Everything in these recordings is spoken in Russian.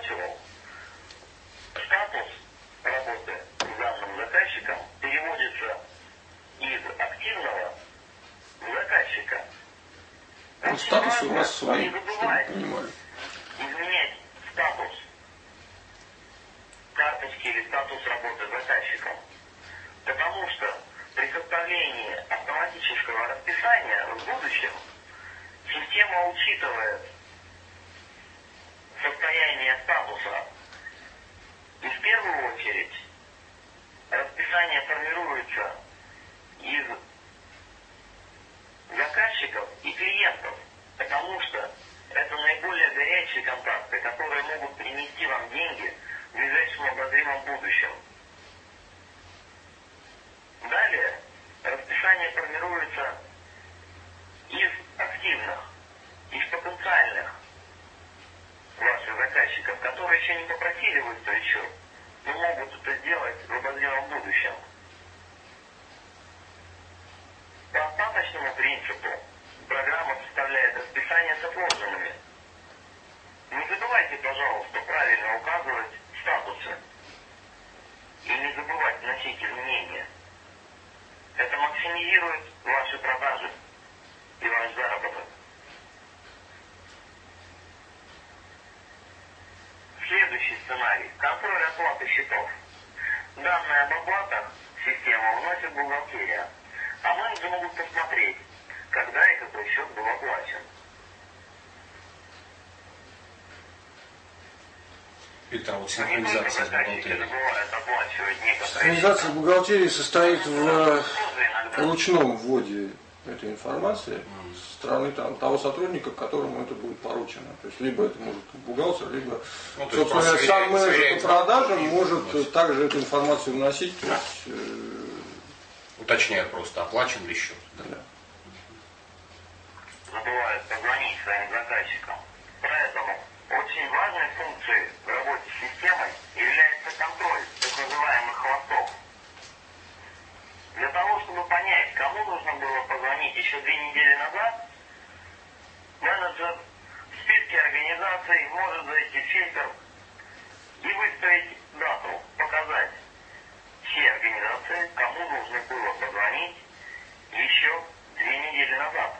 озвучивал, статус работы с данным заказчиком переводится из активного в заказчика. Вот статусы у вас свои, чтобы вы понимали. Изменять статус карточки или статус работы с заказчиком. Потому что при составлении автоматического расписания в будущем система учитывает состояние статуса. И в первую очередь расписание формируется из заказчиков и клиентов, потому что это наиболее горячие контакты, которые могут принести вам деньги в ближайшем обозримом будущем. Далее расписание формируется из активных, из потенциальных ваших заказчиков, которые еще не попросили выставить счет, но могут это сделать в обозримом будущем. По остаточному принципу программа составляет расписание с отложенными. Не забывайте, пожалуйста, правильно указывать статусы и не забывать вносить изменения. Это максимизирует ваши продажи и ваш заработок. Следующий сценарий. Контроль оплаты счетов. Данные об оплатах система вносит бухгалтерия, а менеджеры могут посмотреть, когда и какой счет был оплачен. Виктор, вот синхронизация с бухгалтерией. Синхронизация бухгалтерии состоит в ручном вводе этой информации со стороны того сотрудника, которому это будет поручено. То есть либо это может бухгалтер, либо собственно, сам менеджер по продажам может также эту информацию вносить. То есть, уточняет просто, оплачен ли счет. Да. Забывают позвонить своим заказчикам. Поэтому очень важной функцией в работе с системой является контроль так называемых хвостов. Для того, чтобы понять, кому нужно было позвонить еще 2 недели назад, менеджер в списке организаций может зайти в фильтр и выставить дату, показать все организации, кому нужно было позвонить еще 2 недели назад.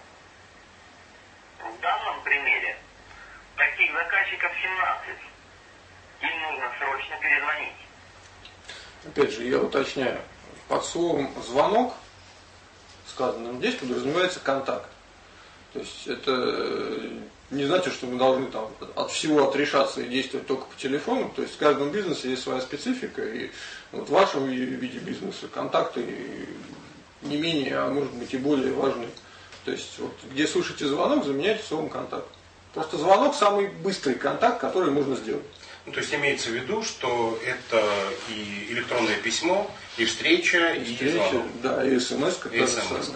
В данном примере таких заказчиков 17. Им нужно срочно перезвонить. Опять же, я уточняю. Под словом «звонок», сказанным здесь, подразумевается контакт. То есть это не значит, что мы должны там от всего отрешаться и действовать только по телефону. То есть в каждом бизнесе есть своя специфика. И вот в вашем виде бизнеса контакты не менее, а может быть и более важны. То есть вот где слышите звонок, заменяйте словом контакт. Просто звонок самый быстрый контакт, который можно сделать. Ну, то есть имеется в виду, что это и электронное письмо, и встреча, и звонок. Да, и смс, как да.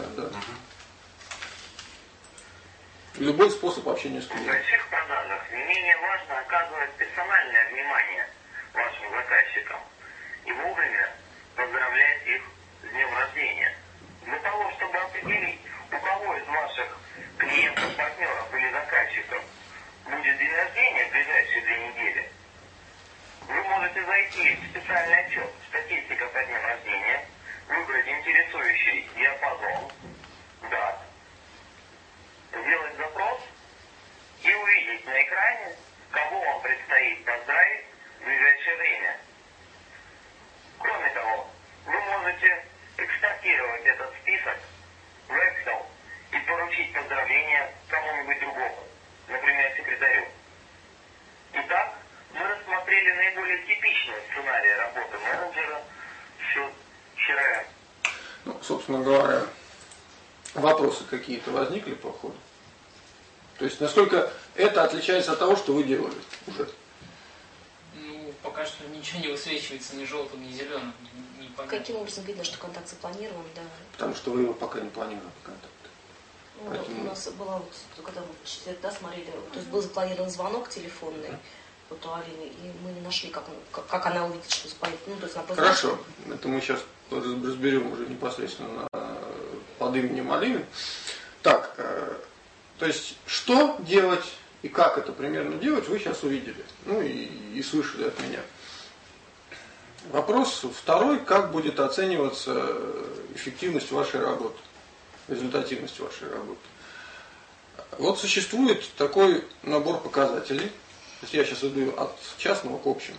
Любой способ общения с клиентом. В больших продажах не менее важно оказывать персональное внимание вашим заказчикам и вовремя поздравлять их с днем рождения. Для того, чтобы определить, у кого из ваших клиентов, партнеров или заказчиков будет день рождения в ближайшие 2 недели, вы можете зайти в специальный отчет «Статистика по дням рождения», выбрать интересующий диапазон дат, сделать запрос и увидеть на экране, кого вам предстоит поздравить в ближайшее время. Кроме того, вы можете экспортировать этот список в Excel и поручить поздравления кому-нибудь другому, например, секретарю. Итак, мы рассмотрели наиболее типичные сценарии работы менеджера с CRM. Ну, собственно говоря, вопросы какие-то возникли по ходу? То есть, насколько это отличается от того, что вы делали уже? Ну, пока что ничего не высвечивается ни желтым, ни зеленым. Каким образом видно, что контакт запланирован, да? Потому что вы его пока не планировали контакт. Ну, поэтому... вот у нас была, вот, когда мы смотрели, то есть был запланирован звонок телефонный, вот у Алины, и мы не нашли, как она увидит, что запланировано. Ну, то есть она просто... Хорошо, это мы сейчас разберем уже непосредственно под именем Алины. Так, то есть, что делать И как это примерно делать, вы сейчас увидели. Ну и слышали от меня. Вопрос второй, как будет оцениваться эффективность вашей работы, результативность вашей работы. Вот существует такой набор показателей, то есть я сейчас иду от частного к общему,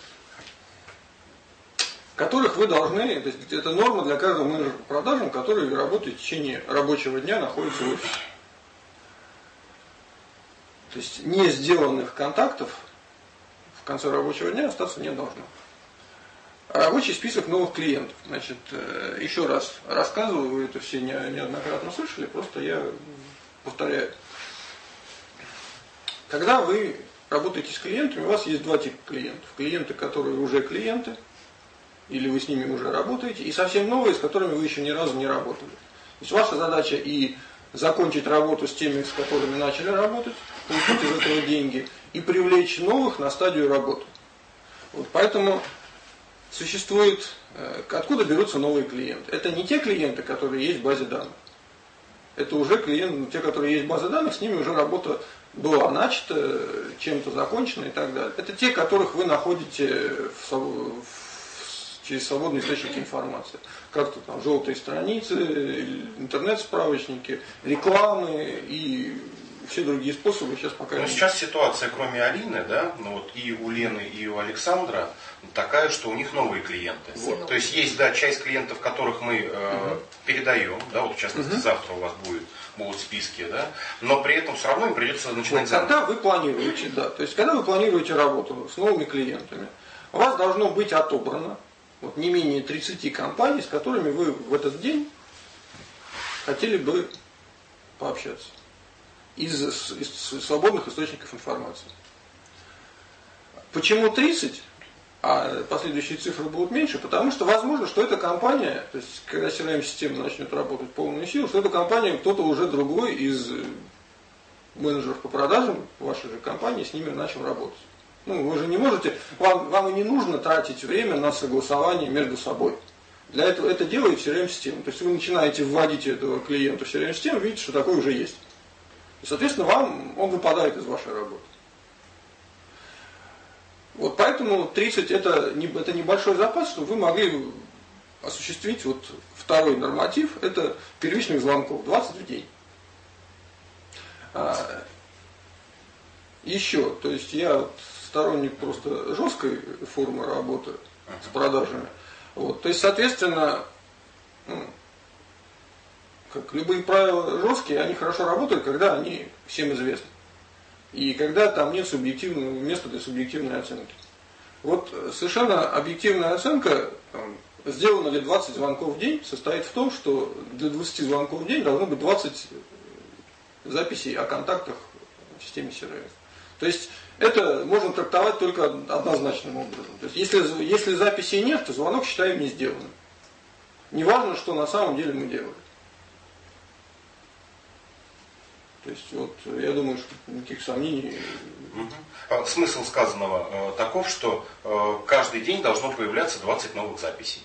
которых вы должны, то есть это норма для каждого менеджера по продажам, который работает в течение рабочего дня, находится в офисе. То есть не сделанных контактов в конце рабочего дня остаться не должно. Рабочий список новых клиентов. Значит, еще раз рассказываю, вы это все неоднократно слышали, просто я повторяю. Когда вы работаете с клиентами, у вас есть два типа клиентов. Клиенты, которые уже клиенты, или вы с ними уже работаете, и совсем новые, с которыми вы еще ни разу не работали. То есть ваша задача и закончить работу с теми, с которыми начали работать, получить из этого деньги, и привлечь новых на стадию работы. Вот поэтому существует, откуда берутся новые клиенты. Это не те клиенты, которые есть в базе данных. Это уже клиенты, те, которые есть в базе данных, с ними уже работа была начата, чем-то закончена и так далее. Это те, которых вы находите через свободные источники информации. Как-то там желтые страницы, интернет-справочники, рекламы и все другие способы. Сейчас пока. Но сейчас ситуация, кроме Алины, да, ну вот и у Лены, и у Александра, такая, что у них новые клиенты. Вот. То есть есть, да, часть клиентов, которых мы передаем, да, вот в частности завтра у вас будут списки, да, но при этом все равно им придется начинать заново. Когда вы планируете, да, то есть когда вы планируете работу с новыми клиентами, у вас должно быть отобрано вот не менее 30 компаний, с которыми вы в этот день хотели бы пообщаться из свободных источников информации. Почему 30, а последующие цифры будут меньше? Потому что возможно, что эта компания, то есть когда CRM-система начнет работать в полную силу, что эта компания кто-то уже другой из менеджеров по продажам вашей же компании с ними начал работать. Ну, вы же не можете, вам и не нужно тратить время на согласование между собой. Для этого это делает CRM-система. То есть вы начинаете вводить этого клиента в CRM-систему, видите, что такое уже есть. И, соответственно, он выпадает из вашей работы. Вот поэтому 30 это небольшой запас, чтобы вы могли осуществить вот второй норматив, это первичных звонков, 20 в день. Еще, то есть я сторонник просто жесткой формы работы с продажами. Вот, то есть, соответственно, как любые правила жесткие, они хорошо работают, когда они всем известны. И когда там нет субъективного места для субъективной оценки. Вот совершенно объективная оценка, сделано ли 20 звонков в день, состоит в том, что для 20 звонков в день должно быть 20 записей о контактах в системе CRM. То есть это можно трактовать только однозначным образом. То есть если записей нет, то звонок считаем не сделанным. Неважно, что на самом деле мы делали. То есть вот я думаю, что никаких сомнений. Смысл сказанного таков, что каждый день должно появляться 20 новых записей.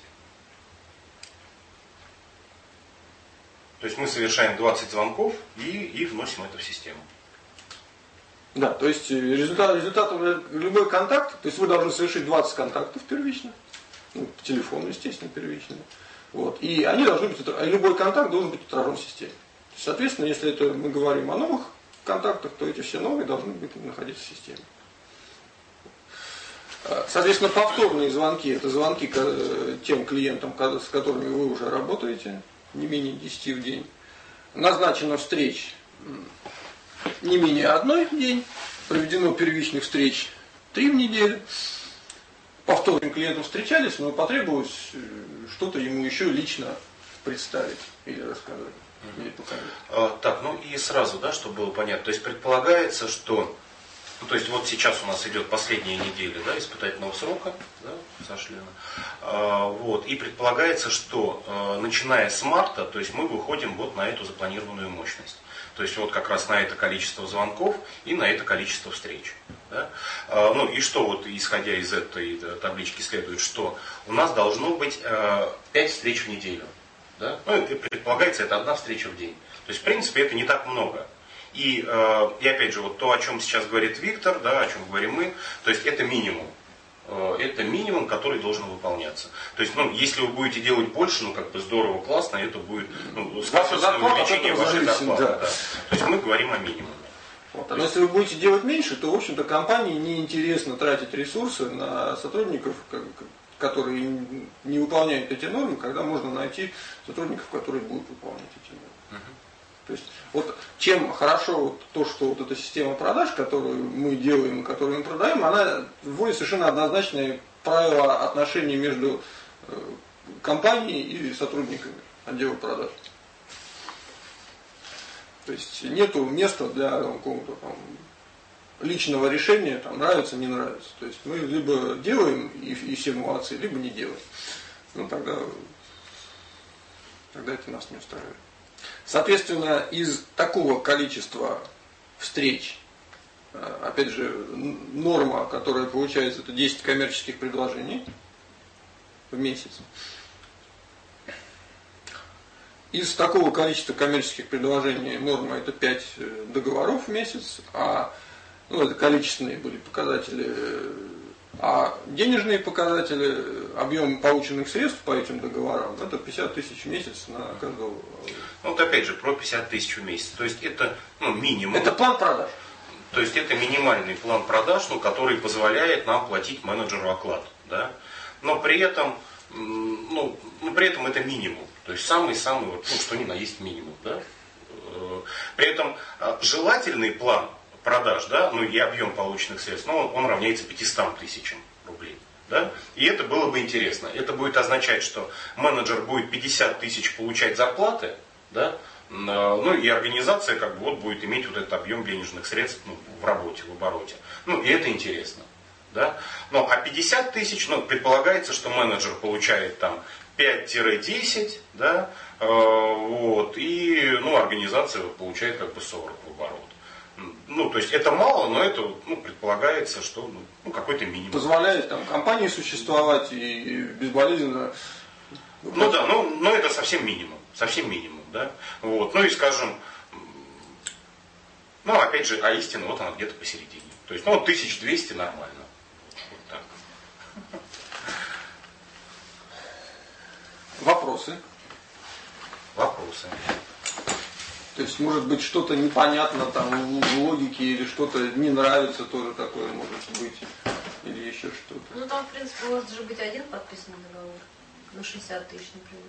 То есть мы совершаем 20 звонков и вносим это в систему. Да, то есть результатом любой контакт, то есть вы должны совершить 20 контактов первично, ну, по телефону, естественно, первично. Вот, и они должны быть, любой контакт должен быть отражен в системе. Соответственно, если это мы говорим о новых контактах, то эти все новые должны быть находиться в системе. Соответственно, повторные звонки, это звонки тем клиентам, с которыми вы уже работаете, не менее 10 в день. Назначено встреч не менее 1 в день, проведено первичных встреч 3 в неделю. Повторным клиентам встречались, но потребовалось что-то ему еще лично представить или рассказать. Или показать. Так, ну и сразу, да, чтобы было понятно. То есть предполагается, что, ну, то есть вот сейчас у нас идет последняя неделя, да, испытательного срока, да, Саша, Лена. Вот, и предполагается, что начиная с марта, то есть мы выходим вот на эту запланированную мощность. То есть вот как раз на это количество звонков и на это количество встреч. Да? Ну и что вот исходя из этой таблички следует, что у нас должно быть 5 встреч в неделю. Да? Ну, предполагается, это 1 встреча в день. То есть, в принципе, это не так много. И опять же, вот то, о чем сейчас говорит Виктор, да, о чем говорим мы, то есть это минимум. Это минимум, который должен выполняться. То есть, если вы будете делать больше, как бы здорово, классно, это будет сказываться на увеличении вашей зарплаты. Да. То есть мы говорим о минимуме. Вот. Но если вы будете делать меньше, то, в общем-то, компании неинтересно тратить ресурсы на сотрудников, которые не выполняют эти нормы, когда можно найти сотрудников, которые будут выполнять эти нормы. То есть, вот чем хорошо то, что вот эта система продаж, которую мы делаем и которую мы продаем, она вводит совершенно однозначные правила отношений между компанией и сотрудниками отдела продаж. То есть нету места для какого-то там личного решения, там, нравится, не нравится. То есть мы либо делаем и все молодцы, либо не делаем. Тогда это нас не устраивает. Соответственно, из такого количества встреч, опять же, норма, которая получается, это 10 коммерческих предложений в месяц. Из такого количества коммерческих предложений норма это 5 договоров в месяц, это количественные были показатели, а денежные показатели, объем полученных средств по этим договорам, это 50 тысяч в месяц на каждого. Опять же, про 50 тысяч в месяц. То есть это минимум. Это план продаж. То есть это минимальный план продаж, который позволяет нам платить менеджеру оклад. Да? Но при этом, это минимум. То есть самый-самый, что ни на есть минимум. Да? При этом желательный план продаж, да, и объем полученных средств, он равняется 500 тысячам рублей. Да? И это было бы интересно. Это будет означать, что менеджер будет 50 тысяч получать зарплаты, да? И организация будет иметь вот этот объем денежных средств в работе, в обороте. И это интересно. Да? А 50 тысяч, предполагается, что менеджер получает там 5-10, да? И организация получает 40 в оборот. То есть это мало, но это предполагается, что какой-то минимум. Позволяет компании существовать и безболезненно. Это совсем минимум. Совсем минимум, да. И скажем, опять же, истина она где-то посередине. То есть, 1200 нормально. Вот так. Вопросы? Вопросы. То есть, может быть, что-то непонятно в логике или что-то не нравится, тоже такое может быть. Или еще что-то. Там, в принципе, может же быть один подписанный договор. На 60 тысяч, например.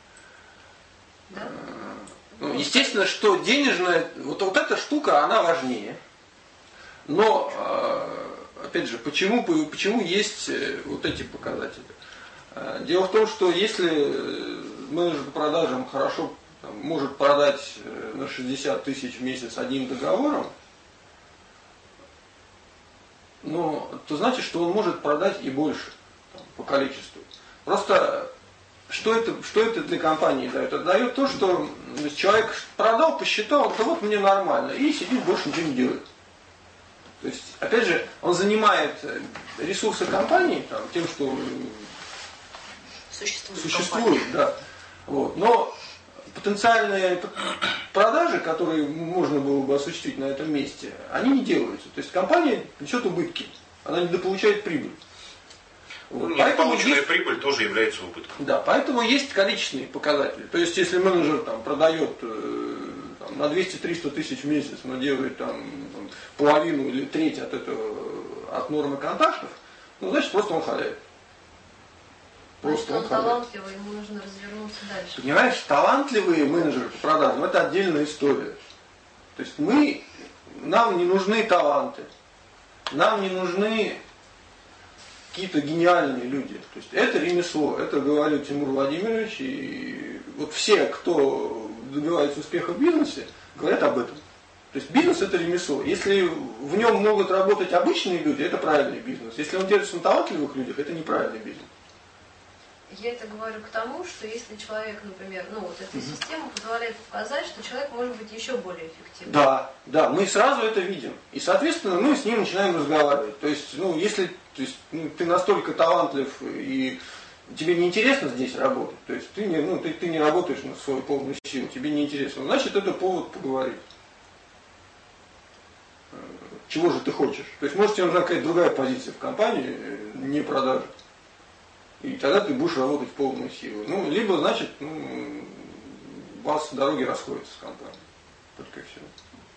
Да? Естественно, что денежная, вот эта штука, она важнее. Но, опять же, почему есть вот эти показатели? Дело в том, что если менеджер по продажам хорошо может продать на 60 тысяч в месяц одним договором, то значит, что он может продать и больше по количеству. Просто что это для компании дает? Это дает то, что человек продал, посчитал, мне нормально, и сидит, больше ничего не делает. То есть, опять же, он занимает ресурсы компании тем, что существует, да. Но потенциальные продажи, которые можно было бы осуществить на этом месте, они не делаются. То есть компания несет убытки, она недополучает прибыль. Недополученная прибыль тоже является убытком. Да, поэтому есть количественные показатели. То есть если менеджер продает на 200-300 тысяч в месяц, но делает половину или треть от нормы контактов, значит просто он халяет. Просто он талантливый, ему нужно развернуться дальше. Понимаешь, талантливые менеджеры по продажам — это отдельная история. То есть нам не нужны таланты, нам не нужны какие-то гениальные люди. То есть это ремесло, это говорил Тимур Владимирович, и все, кто добивается успеха в бизнесе, говорят об этом. То есть бизнес — это ремесло. Если в нем могут работать обычные люди, это правильный бизнес. Если он держится на талантливых людях, это неправильный бизнес. Я это говорю к тому, что если человек, например, эта система позволяет показать, что человек может быть еще более эффективным. Да, мы сразу это видим. И, соответственно, мы с ним начинаем разговаривать. То есть, если ты настолько талантлив и тебе неинтересно здесь работать, то есть ты не работаешь на свою полную силу, тебе неинтересно, значит, это повод поговорить. чего же ты хочешь. То есть, может, тебе нужна какая-то другая позиция в компании, не продажа. И тогда ты будешь работать в полную силу. Ну, либо, значит, у вас дороги расходятся с компанией. Только и все.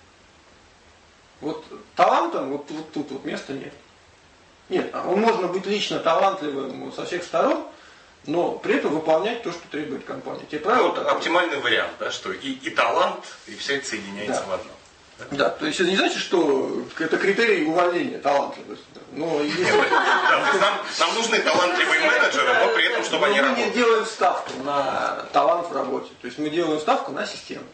Вот талантом вот тут вот места нет. Нет, он можно быть лично талантливым со всех сторон, но при этом выполнять то, что требует компания. Те правила, вот оптимальный вариант, да, что и талант, и все это соединяется да. в одном. Да, то есть это не значит, что это критерий увольнения талантливости. Но если... Нам нужны талантливые менеджеры, но при этом, чтобы они работали. Мы не делаем ставку на талант в работе. То есть мы делаем ставку на систему.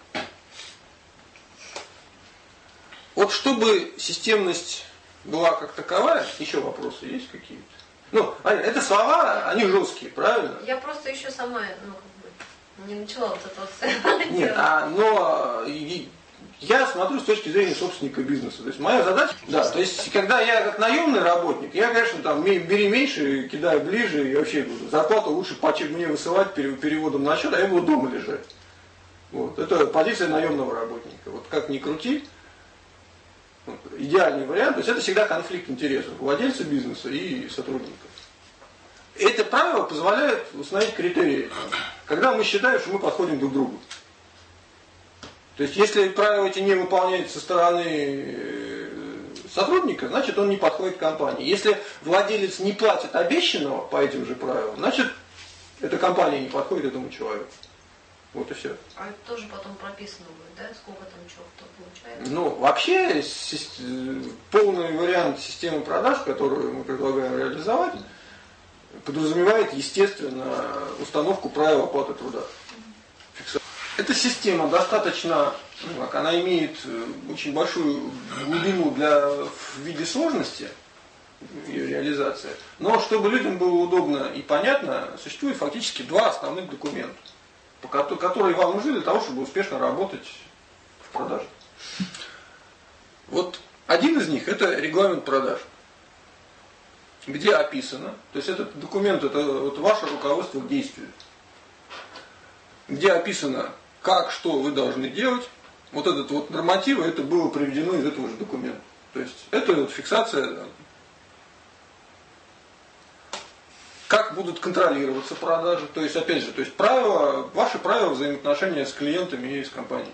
Вот чтобы системность была как таковая, еще вопросы есть какие-то? Ну, это слова, они жесткие, правильно? Я просто еще сама, не начала вот это вот. Нет, но я смотрю с точки зрения собственника бизнеса. То есть моя задача, да, то есть когда я как наемный работник, я, конечно, там бери меньше, кидаю ближе, и вообще зарплату лучше мне высылать переводом на счет, а я буду дома лежать. Вот. Это позиция наемного работника. Вот как ни крути, идеальный вариант, то есть это всегда конфликт интересов владельца бизнеса и сотрудников. Это правило позволяет установить критерии, когда мы считаем, что мы подходим друг к другу. То есть если правила эти не выполняются со стороны сотрудника, значит он не подходит к компании. Если владелец не платит обещанного по этим же правилам, значит эта компания не подходит этому человеку. Вот и все. А это тоже потом прописано будет, да? Сколько там чего кто получает? Ну, вообще, полный вариант системы продаж, которую мы предлагаем реализовать, подразумевает, естественно, установку правил оплаты труда. Эта система достаточно, она имеет очень большую глубину в виде сложности, ее реализация. Но чтобы людям было удобно и понятно, существует фактически два основных документа, которые вам нужны для того, чтобы успешно работать в продаже. Вот один из них это регламент продаж, где описано, то есть этот документ это вот ваше руководство к действию, где описано, как, что вы должны делать. Вот этот вот нормативы, это было приведено из этого же документа. То есть это вот фиксация, как будут контролироваться продажи, то есть опять же, то есть ваши правила взаимоотношения с клиентами и с компанией.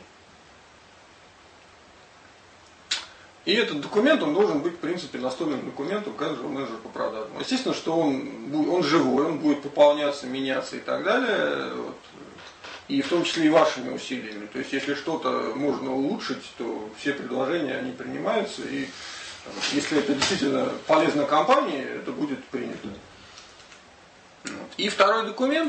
И этот документ, он должен быть, в принципе, настольным документом каждого менеджера по продажам. Естественно, что он живой, он будет пополняться, меняться и так далее. Вот. И в том числе и вашими усилиями. То есть, если что-то можно улучшить, то все предложения, они принимаются. И если это действительно полезно компании, это будет принято. И второй документ,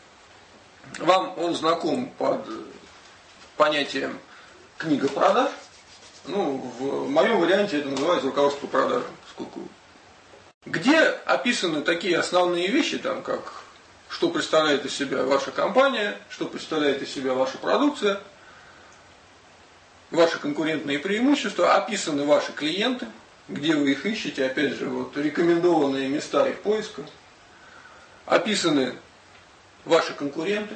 он знаком под понятием книга продаж. В моем варианте это называется руководство по продажам, где описаны такие основные вещи, там, как что представляет из себя ваша компания, что представляет из себя ваша продукция, ваши конкурентные преимущества, описаны ваши клиенты, где вы их ищете, опять же, вот рекомендованные места их поиска, описаны ваши конкуренты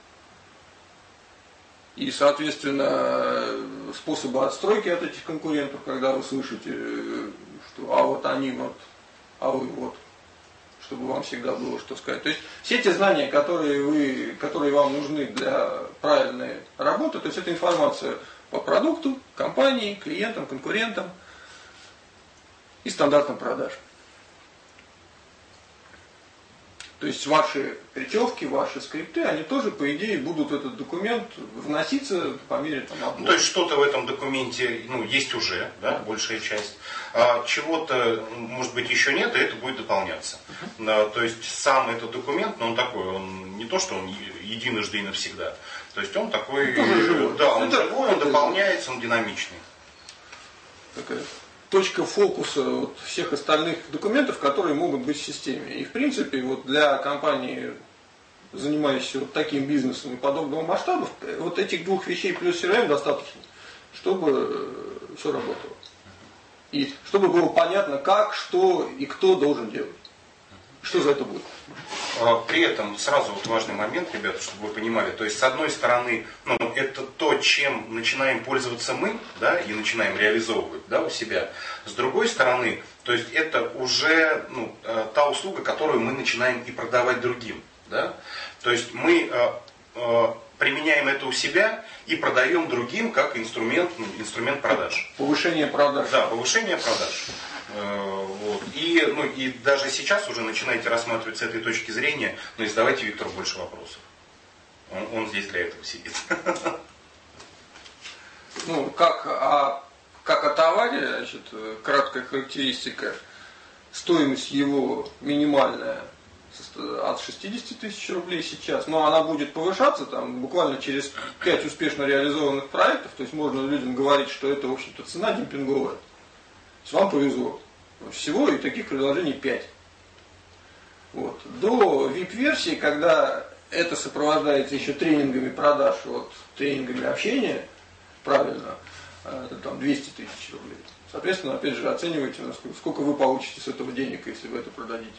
и, соответственно, способы отстройки от этих конкурентов, когда вы слышите, что а вот они вот, а вы вот, чтобы вам всегда было что сказать. То есть все те знания, которые вам нужны для правильной работы, то есть это информация по продукту, компании, клиентам, конкурентам и стандартам продаж. То есть ваши речевки, ваши скрипты, они тоже, по идее, будут в этот документ вноситься по мере обзора. То есть что-то в этом документе есть уже, да, большая часть. А чего-то, может быть, еще нет, и это будет дополняться. То есть сам этот документ, он такой, он не то, что он единожды и навсегда. То есть он такой, он живой, он дополняется, он динамичный. Такая точка фокуса всех остальных документов, которые могут быть в системе. И в принципе, для компании, занимающейся таким бизнесом и подобного масштаба, вот этих двух вещей плюс CRM достаточно, чтобы все работало. И чтобы было понятно, как, что и кто должен делать. Что за это будет. При этом сразу вот важный момент, ребята, чтобы вы понимали, то есть с одной стороны, это то, чем начинаем пользоваться мы, да, и начинаем реализовывать, да, у себя. С другой стороны, то есть это уже та услуга, которую мы начинаем и продавать другим, да. То есть мы применяем это у себя и продаем другим как инструмент продаж. Повышение продаж. Да, повышение продаж. Вот. И даже сейчас уже начинаете рассматривать с этой точки зрения, но и задавайте Виктору больше вопросов. Он здесь для этого сидит. Как о товаре, значит, краткая характеристика. Стоимость его минимальная от 60 тысяч рублей сейчас, но она будет повышаться там, буквально через 5 успешно реализованных проектов, то есть можно людям говорить, что это, в общем-то, цена демпинговая. То есть вам повезло. Всего и таких предложений 5. Вот. До VIP-версии, когда это сопровождается еще тренингами продаж, тренингами общения, правильно, это там 200 тысяч рублей. Соответственно, опять же, оценивайте, сколько вы получите с этого денег, если вы это продадите.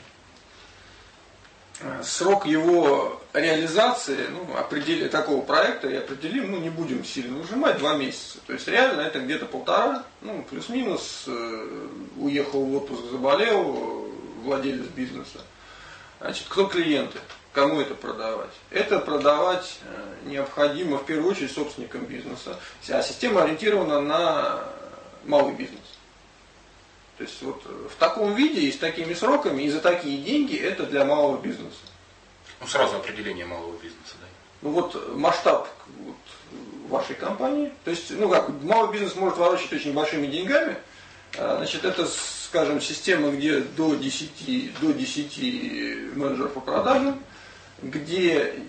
Срок его реализации, такого проекта и определим, не будем сильно ужимать, 2 месяца. То есть реально это где-то 1,5, плюс-минус, уехал в отпуск, заболел, владелец бизнеса. Значит, кто клиенты? Кому это продавать? Это продавать необходимо в первую очередь собственникам бизнеса, а система ориентирована на малый бизнес. То есть в таком виде и с такими сроками и за такие деньги это для малого бизнеса. Сразу определение малого бизнеса, да? Масштаб вашей компании. То есть, малый бизнес может ворочать очень большими деньгами. Значит, это, скажем, система, где до 10 менеджеров по продажам, где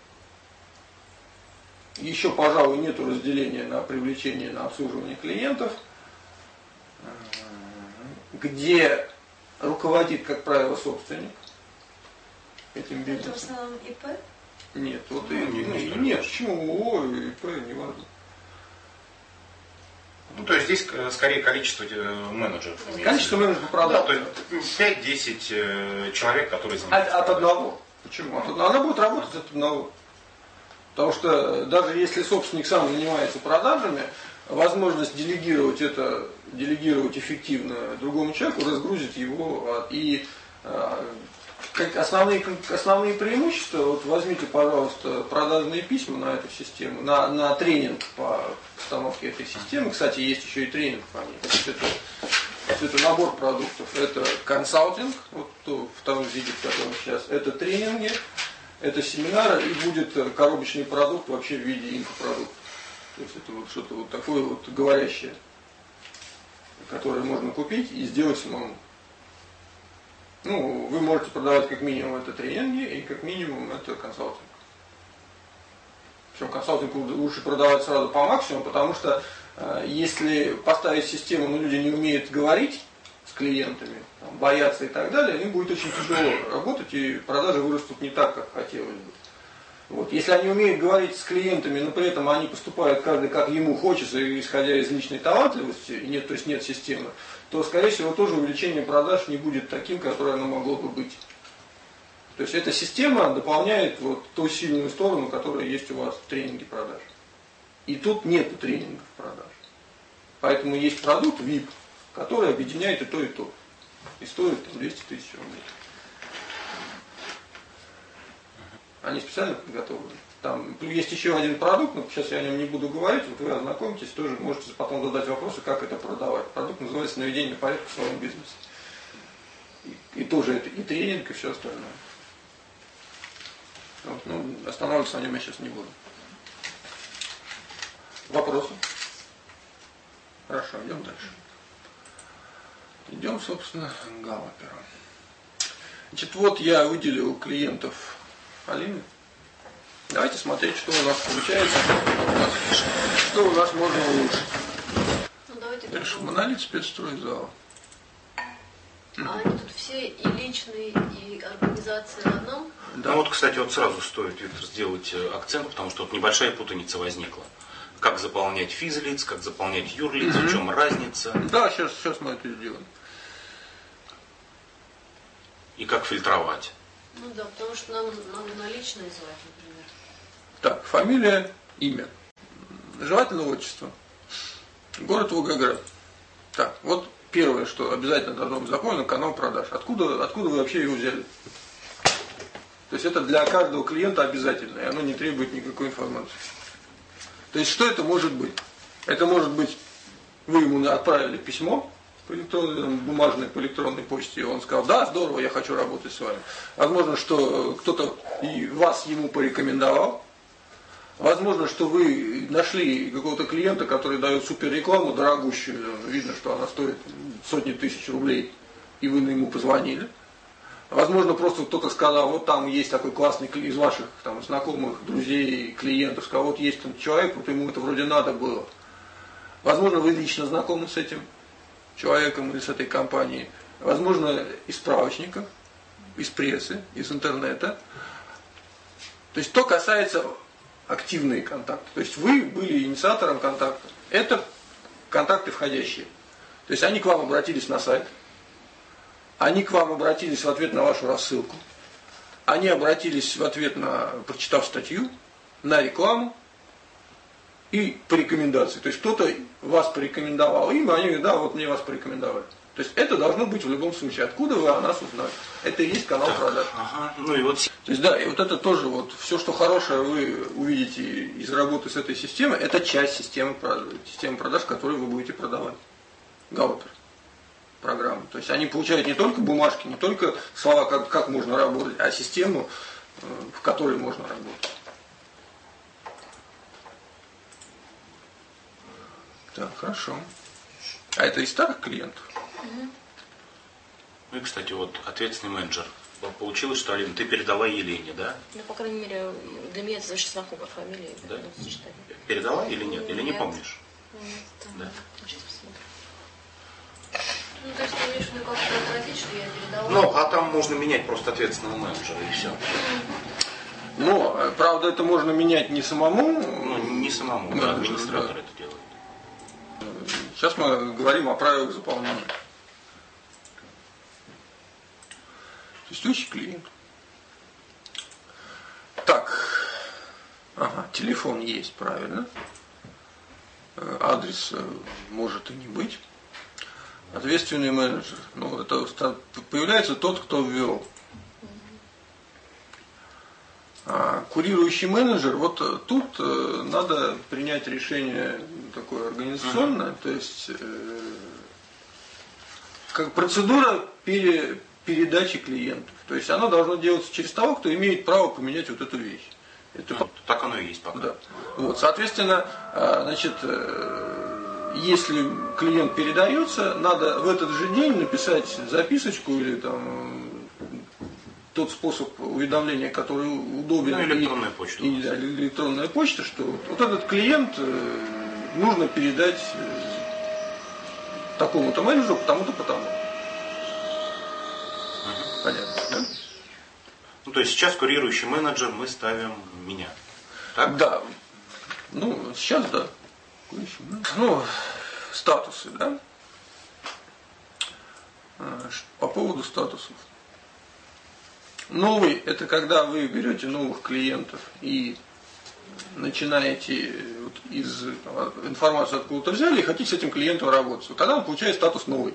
еще, пожалуй, нету разделения на привлечение, на обслуживание клиентов, где руководит, как правило, собственник этим бизнесом. Это в основном ИП? Нет, нет, почему ИП, не важно. То есть здесь скорее количество менеджеров. Количество менеджеров по продажам. Да, то есть 5-10 человек, которые занимаются. От одного. Почему? Она будет работать от одного. Потому что даже если собственник сам занимается продажами, возможность делегировать эффективно другому человеку, разгрузит его. И основные преимущества, возьмите, пожалуйста, продажные письма на эту систему, на тренинг по установке этой системы. Кстати, есть еще и тренинг по ней. Это набор продуктов, это консалтинг, в том виде, в котором сейчас, это тренинги, это семинары, и будет коробочный продукт вообще в виде инфопродукта. То есть это что-то такое говорящее, которое можно купить и сделать самому. Вы можете продавать как минимум это тренинги и как минимум это консалтинг. Причем консалтинг лучше продавать сразу по максимуму, потому что если поставить систему, но люди не умеют говорить с клиентами, боятся и так далее, им будет очень тяжело работать, и продажи вырастут не так, как хотелось бы. Если они умеют говорить с клиентами, но при этом они поступают каждый как ему хочется, исходя из личной талантливости, то есть нет системы, то, скорее всего, тоже увеличение продаж не будет таким, которое оно могло бы быть. То есть эта система дополняет ту сильную сторону, которая есть у вас в тренинге продаж. И тут нет тренингов продаж. Поэтому есть продукт VIP, который объединяет и то, и то. И стоит 200 тысяч рублей. Они специально подготовлены. Там есть еще один продукт, но сейчас я о нем не буду говорить, вы ознакомитесь, тоже можете потом задать вопросы, как это продавать. Продукт называется «Наведение порядка в своем бизнесе». И тоже это и тренинг, и все остальное. Останавливаться на нем я сейчас не буду. Вопросы? Хорошо, идем дальше. Идем, собственно, к Галлаперу. Значит, я выделил клиентов Алины. Давайте смотреть, что у нас получается, что у нас можно улучшить. Давайте дальше. Монолит спецстройзала. Они тут все и личные, и организации в одном? Да, кстати, сразу стоит, Виктор, сделать акцент, потому что небольшая путаница возникла. Как заполнять физлиц, как заполнять юрлиц, в чем разница. Да, сейчас мы это сделаем. И как фильтровать. Ну да, потому что нам надо наличные звать, например. Так, фамилия, имя. Желательно отчество. Город Волгоград. Так, вот первое, что обязательно должно быть запомнено, канал продаж. Откуда вы вообще его взяли? То есть это для каждого клиента обязательно, и оно не требует никакой информации. То есть что это может быть? Это может быть, вы ему отправили письмо по бумажной, по электронной почте, и он сказал: да, здорово, я хочу работать с вами. Возможно, что кто-то и вас ему порекомендовал. Возможно, что вы нашли какого-то клиента, который дает суперрекламу дорогущую, видно, что она стоит сотни тысяч рублей, и вы ему позвонили. Возможно, просто кто-то сказал: вот там есть такой классный из ваших там знакомых, друзей, клиентов, сказал: вот есть там человек, вот ему это вроде надо было. Возможно, вы лично знакомы с этим человеком или с этой компанией. Возможно, из справочников, из прессы, из интернета. То есть то касается активные контакты. То есть вы были инициатором контакта. Это контакты входящие. То есть они к вам обратились на сайт. Они к вам обратились в ответ на вашу рассылку. Они обратились в ответ на, прочитав статью, на рекламу и по рекомендации. То есть кто-то вас порекомендовал им, а они говорят: да, вот мне вас порекомендовали. То есть это должно быть в любом случае. Откуда вы о нас узнали? Это и есть канал продаж. Ага. Ну и вот... То есть да, и вот это тоже вот все, что хорошее вы увидите из работы с этой системой, это часть системы продаж, которую вы будете продавать. Галлопер. Программы. То есть они получают не только бумажки, не только слова, как можно работать, а систему, в которой можно работать. Так, хорошо. А это из старых клиентов? Ну и, кстати, вот ответственный менеджер. Получилось, что, Алина, ты передала Елене, да? Ну, по крайней мере, для меня это очень знакомая фамилия. Да? Передала или нет? Или не помнишь? Нет, да. Сейчас посмотрю. Ну, то есть, ты имеешь в виду, как прекратить, что я передала? Ну, а там можно менять просто ответственного менеджера, и все. Но, правда, это можно менять не самому. Ну, не самому, да, администратор это делает. Сейчас мы говорим о правилах заполнения. Тестующий клиент. Так. Ага, телефон есть, правильно. Адрес может и не быть. Ответственный менеджер. Ну, это появляется тот, кто ввел. А курирующий менеджер, вот тут надо принять решение такое организационное, то есть как процедура передачи клиентов. То есть оно должно делаться через того, кто имеет право поменять вот эту вещь. Это... Так оно и есть пока. Да. Вот, соответственно, значит, если клиент передается, надо в этот же день написать записочку или там тот способ уведомления, который удобен. Ну, электронная почта. Электронная почта, что вот этот клиент нужно передать такому-то менеджеру, потому-то, потому. Понятно, да? Ну, то есть сейчас курирующий менеджер мы ставим меня. Так? Да. Ну, сейчас да. Ну, статусы, да? По поводу статусов. Новый – это когда вы берете новых клиентов и начинаете вот из информацию откуда-то взяли и хотите с этим клиентом работать. Вот тогда он получает статус новый.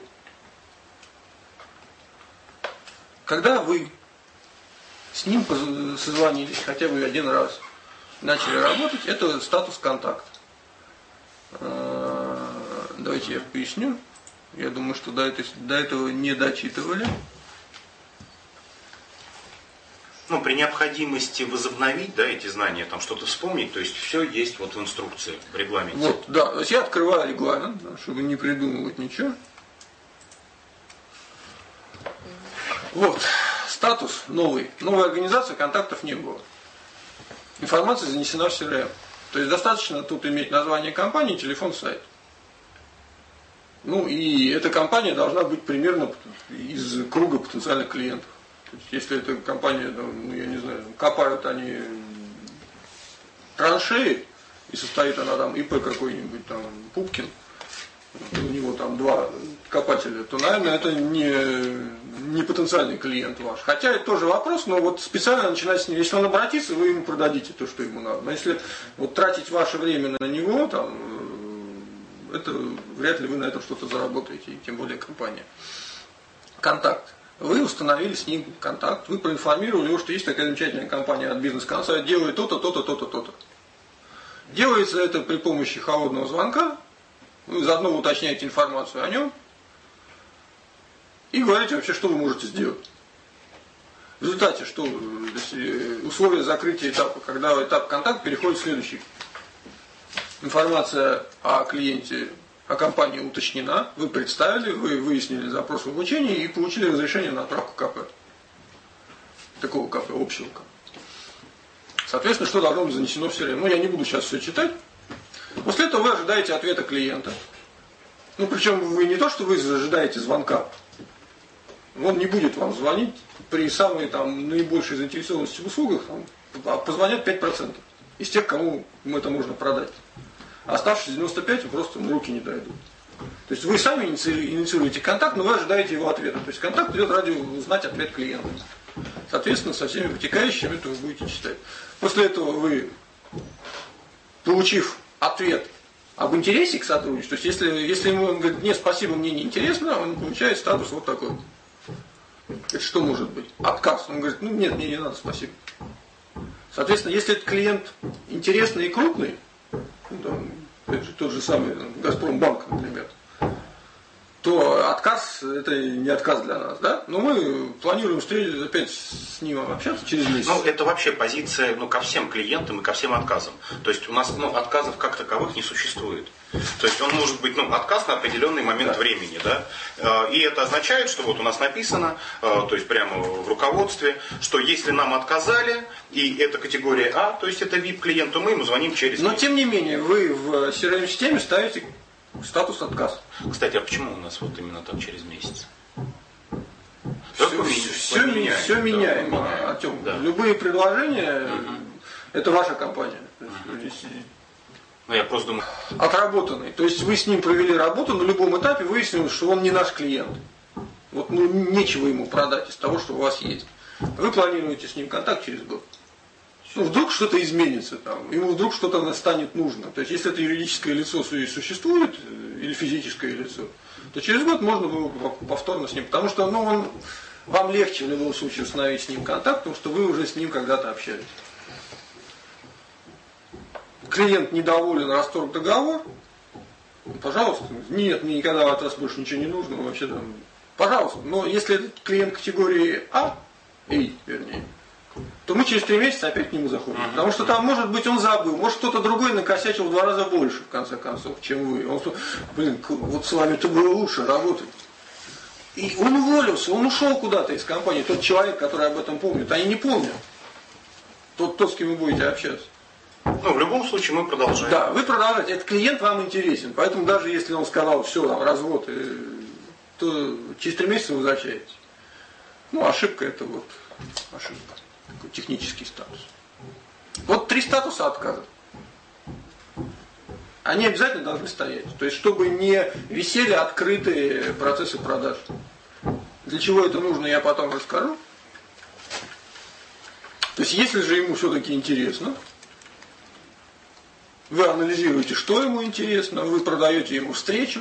Когда вы с ним созвонились хотя бы один раз, начали работать, это статус контакта. Давайте я поясню. Я думаю, что до этого не дочитывали. Ну, при необходимости возобновить, да, эти знания, там что-то вспомнить, то есть все есть вот в инструкции, в регламенте. Вот, да, то есть я открываю регламент, чтобы не придумывать ничего. Вот, статус новый. Новая организация, контактов не было. Информация занесена в CRM. То есть достаточно тут иметь название компании, телефон, сайт. Ну и эта компания должна быть примерно из круга потенциальных клиентов. То есть, если эта компания, ну, я не знаю, копают они траншеи, и состоит она там ИП какой-нибудь там Пупкин, у него там 2 копателя, то, наверное, это не потенциальный клиент ваш. Хотя это тоже вопрос, но вот специально начинать с ним. Если он обратится, вы ему продадите то, что ему надо. Но если вот тратить ваше время на него, там, это вряд ли вы на этом что-то заработаете, и тем более компания. Контакт. Вы установили с ним контакт, вы проинформировали его, что есть такая замечательная компания от бизнес-конца, делает то-то, то-то, то-то, то-то. Делается это при помощи холодного звонка, вы заодно уточняете информацию о нем и говорите вообще, что вы можете сделать. В результате, что условия закрытия этапа, когда этап контакт переходит в следующий. Информация о клиенте, о компании уточнена, вы представили, вы выяснили запрос в обучении и получили разрешение на отправку КП. Такого КП, общего КП. Соответственно, что должно быть занесено в CRM? Ну, я не буду сейчас все читать. После этого вы ожидаете ответа клиента. Ну, причем вы не то, что вы ожидаете звонка. Он не будет вам звонить при самой там, наибольшей заинтересованности в услугах. Там, позвонят 5% из тех, кому это можно продать. А оставшиеся 95 просто руки не дойдут. То есть вы сами инициируете контакт, но вы ожидаете его ответа. То есть контакт идет ради узнать ответ клиента. Соответственно, со всеми вытекающими это вы будете читать. После этого вы, получив ответ об интересе к сотрудничеству, то есть если ему он говорит, нет, спасибо, мне не интересно, он получает статус вот такой. Это что может быть? Отказ. Он говорит, ну нет, мне не надо, спасибо. Соответственно, если этот клиент интересный и крупный, ну, там, опять же, тот же самый Газпромбанк, например, то отказ это не отказ для нас, да? Но мы планируем опять с ним общаться через месяц. Ну, это вообще позиция ко всем клиентам и ко всем отказам. То есть у нас отказов как таковых не существует. То есть он может быть отказ на определенный момент времени, да? И это означает, что вот у нас написано, то есть прямо в руководстве, что если нам отказали, и это категория А, то есть это VIP-клиент, то мы ему звоним через месяц. Но тем не менее, вы в CRM-системе ставите статус отказ. Кстати, а почему у нас вот именно так через месяц? Все меняемо, Артем. Да. Любые предложения, это ваша компания. Ну, я просто думаю... Отработанный. То есть вы с ним провели работу, на любом этапе выяснилось, что он не наш клиент. Вот нечего ему продать из того, что у вас есть. Вы планируете с ним контакт через год. Ну, вдруг что-то изменится, там, ему вдруг что-то станет нужно. То есть, если это юридическое лицо существует, или физическое лицо, то через год можно было повторно с ним. Потому что вам легче в любом случае установить с ним контакт, потому что вы уже с ним когда-то общались. Клиент недоволен, расторг договор, пожалуйста, нет, мне никогда от вас больше ничего не нужно, вообще там, пожалуйста. Но если этот клиент категории А, вернее, то мы через 3 месяца опять к нему заходим. Потому что там, может быть, он забыл, может кто-то другой накосячил в 2 раза больше, в конце концов, чем вы. Он, вот с вами-то было лучше работать. И он уволился, он ушел куда-то из компании. Тот человек, который об этом помнит, они не помнят. Тот, с кем вы будете общаться. Ну, в любом случае мы продолжаем. Да, вы продолжаете. Этот клиент вам интересен. Поэтому даже если он сказал, все, там, развод, то через 3 месяца вы возвращаетесь. Ну, ошибка это вот ошибка. Такой технический статус. Вот 3 статуса отказа. Они обязательно должны стоять. То есть, чтобы не висели открытые процессы продаж. Для чего это нужно, я потом расскажу. То есть, если же ему все-таки интересно, вы анализируете, что ему интересно, вы продаете ему встречу.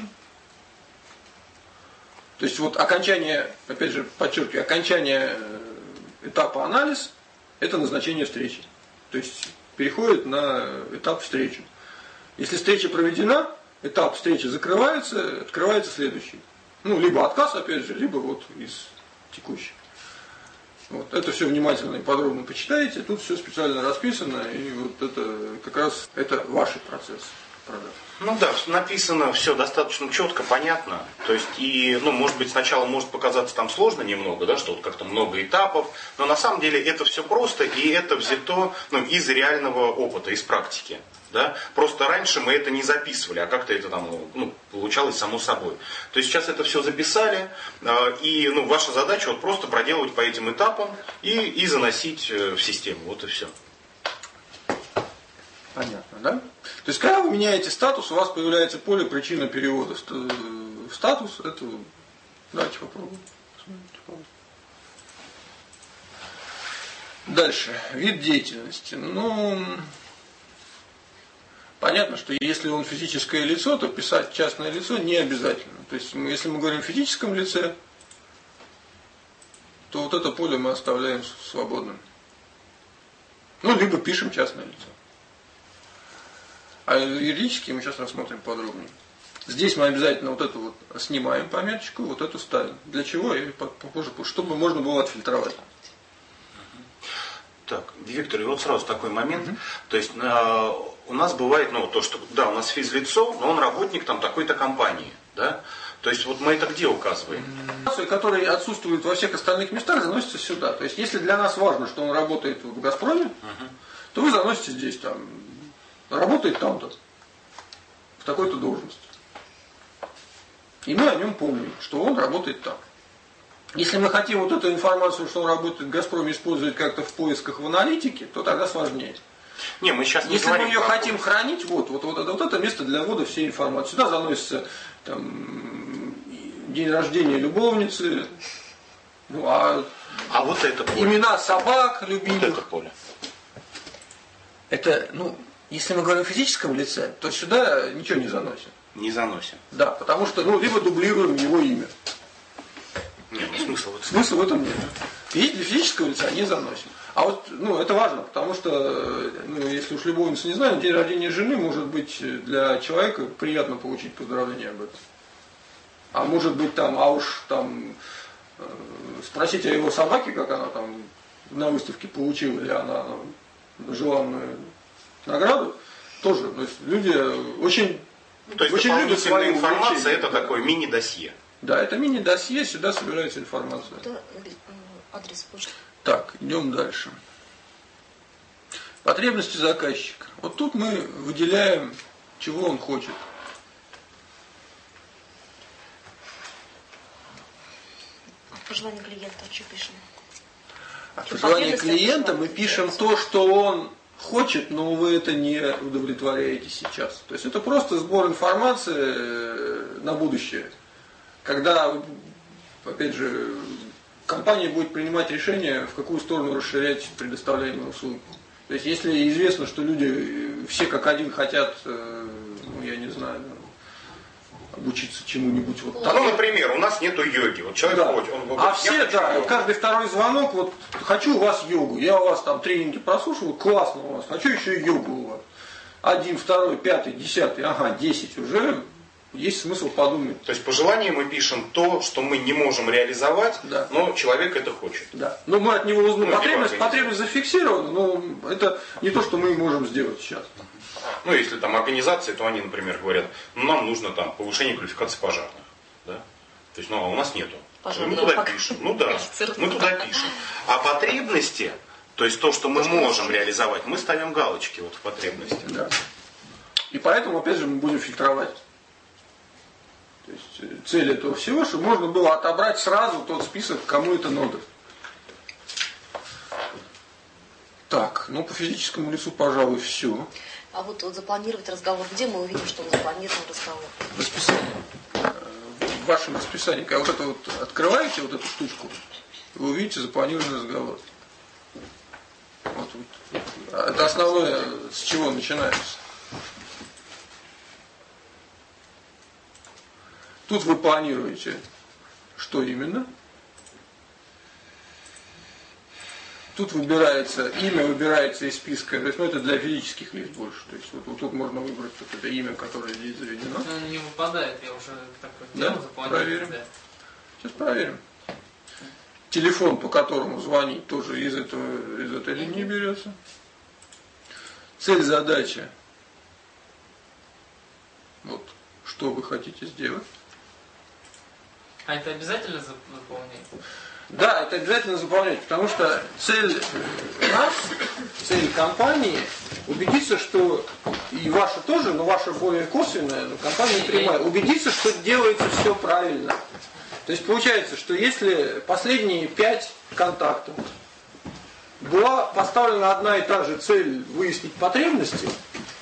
То есть вот окончание, опять же подчеркиваю, окончание этапа анализ – это назначение встречи. То есть переходит на этап встречи. Если встреча проведена, этап встречи закрывается, открывается следующий. Ну, либо отказ, опять же, либо вот из текущих. Вот. Это все внимательно и подробно почитаете, тут все специально расписано, и вот это как раз это ваши процессы продаж. Ну да, написано все достаточно четко, понятно. То есть, и, может быть, сначала может показаться там сложно немного, да, что вот как-то много этапов, но на самом деле это все просто, и это взято из реального опыта, из практики. Да? Просто раньше мы это не записывали, а как-то это там получалось само собой. То есть сейчас это все записали, и ваша задача вот просто проделывать по этим этапам и заносить в систему. Вот и все. Понятно, да? То есть, когда вы меняете статус, у вас появляется поле причина перевода в статус. Это... Давайте попробуем. Дальше. Вид деятельности. Ну, понятно, что если он физическое лицо, то писать частное лицо не обязательно. То есть, если мы говорим о физическом лице, то вот это поле мы оставляем свободным. Ну, либо пишем частное лицо. А юридические мы сейчас рассмотрим подробнее. Здесь мы обязательно вот эту вот снимаем пометочку, вот эту ставим. Для чего? И попозже, чтобы можно было отфильтровать. Так, Виктор, и вот сразу такой момент. То есть у нас бывает, ну, то, что, да, у нас физлицо, но он работник там такой-то компании, да? То есть вот мы это где указываем? Которые отсутствуют во всех остальных местах, заносятся сюда. То есть если для нас важно, что он работает в «Газпроме», то вы заносите здесь, там, работает там-то, в такой-то должности. И мы о нем помним, что он работает там. Если мы хотим вот эту информацию, что он работает в «Газпроме», использовать как-то в поисках в аналитике, то тогда сложнее. Не, мы сейчас не Если говорим мы ее про хотим хранить, вот это место для ввода всей информации. Сюда заносится там, день рождения любовницы, ну, вот это поле. Имена собак любимых. Вот это поле. Это, ну, если мы говорим о физическом лице, то сюда ничего не заносим. Не заносим. Да, потому что, ну, либо дублируем его имя. Нет, ну, смысла в этом нет. Для физического лица не заносим. А вот, ну, это важно, потому что, ну, если уж любовница не знаю, день рождения жены может быть для человека приятно получить поздравление об этом. А может быть там, спросить о его собаке, как она там на выставке получила, или она желанную награду, тоже. То есть люди очень, то есть очень любят свою информация, это такое мини-досье. Да, это мини-досье, сюда собирается информация. Да, адрес почты. Так, идем дальше. Потребности заказчика. Вот тут мы выделяем, чего он хочет. Пожелание клиента, что пишем? Пожелание клиента мы пишем то, что он хочет, но вы это не удовлетворяете сейчас. То есть это просто сбор информации на будущее. Когда, опять же, компания будет принимать решение, в какую сторону расширять предоставляемые услуги. То есть если известно, что люди все как один хотят, ну я не знаю, обучиться чему-нибудь вот так. Ну, например, у нас нету йоги. Вот человек хочет. Он говорит, все, да, каждый второй звонок, вот хочу у вас йогу. Я у вас там тренинги прослушиваю, классно у вас. Хочу еще йогу у вас. 1, 2, 5, 10, ага, 10 уже. Есть смысл подумать. То есть по желанию мы пишем то, что мы не можем реализовать, да, но человек это хочет. Да. Но мы от него узнаем. Потребность зафиксирована, но это не то, что мы можем сделать сейчас. Ну, если там организации, то они, например, говорят, ну, нам нужно там повышение квалификации пожарных. Да? То есть, ну, а у нас нету. Мы туда пишем. Ну да, мы туда пишем. А потребности, то есть то, что мы можем реализовать, мы ставим галочки вот в потребности. Да. И поэтому, опять же, мы будем фильтровать. То есть цель этого всего, чтобы можно было отобрать сразу тот список, кому это надо. Так, ну по физическому лицу, пожалуй, все. А вот запланировать разговор, где мы увидим, что мы запланирован разговор? Расписание. В вашем расписании, когда вот это вот открываете, вот эту штучку, вы увидите запланированный разговор. Вот. Это основное, с чего начинается. Тут вы планируете, что именно. Тут выбирается, имя выбирается из списка, то есть, ну, это для физических лиц больше. То есть вот тут можно выбрать вот это имя, которое здесь заведено. Ну, не выпадает, я уже такое дело запланировал. Проверим. Да. Сейчас проверим. Телефон, по которому звонить, тоже из этой линии берется. Цель, задача. Вот, что вы хотите сделать. А это обязательно заполнять? Да, это обязательно заполнять, потому что цель нас, цель компании, убедиться, что и ваша тоже, но ваша более косвенная, но компания прямая, убедиться, что делается все правильно. То есть получается, что если последние 5 контактов была поставлена одна и та же цель выяснить потребности,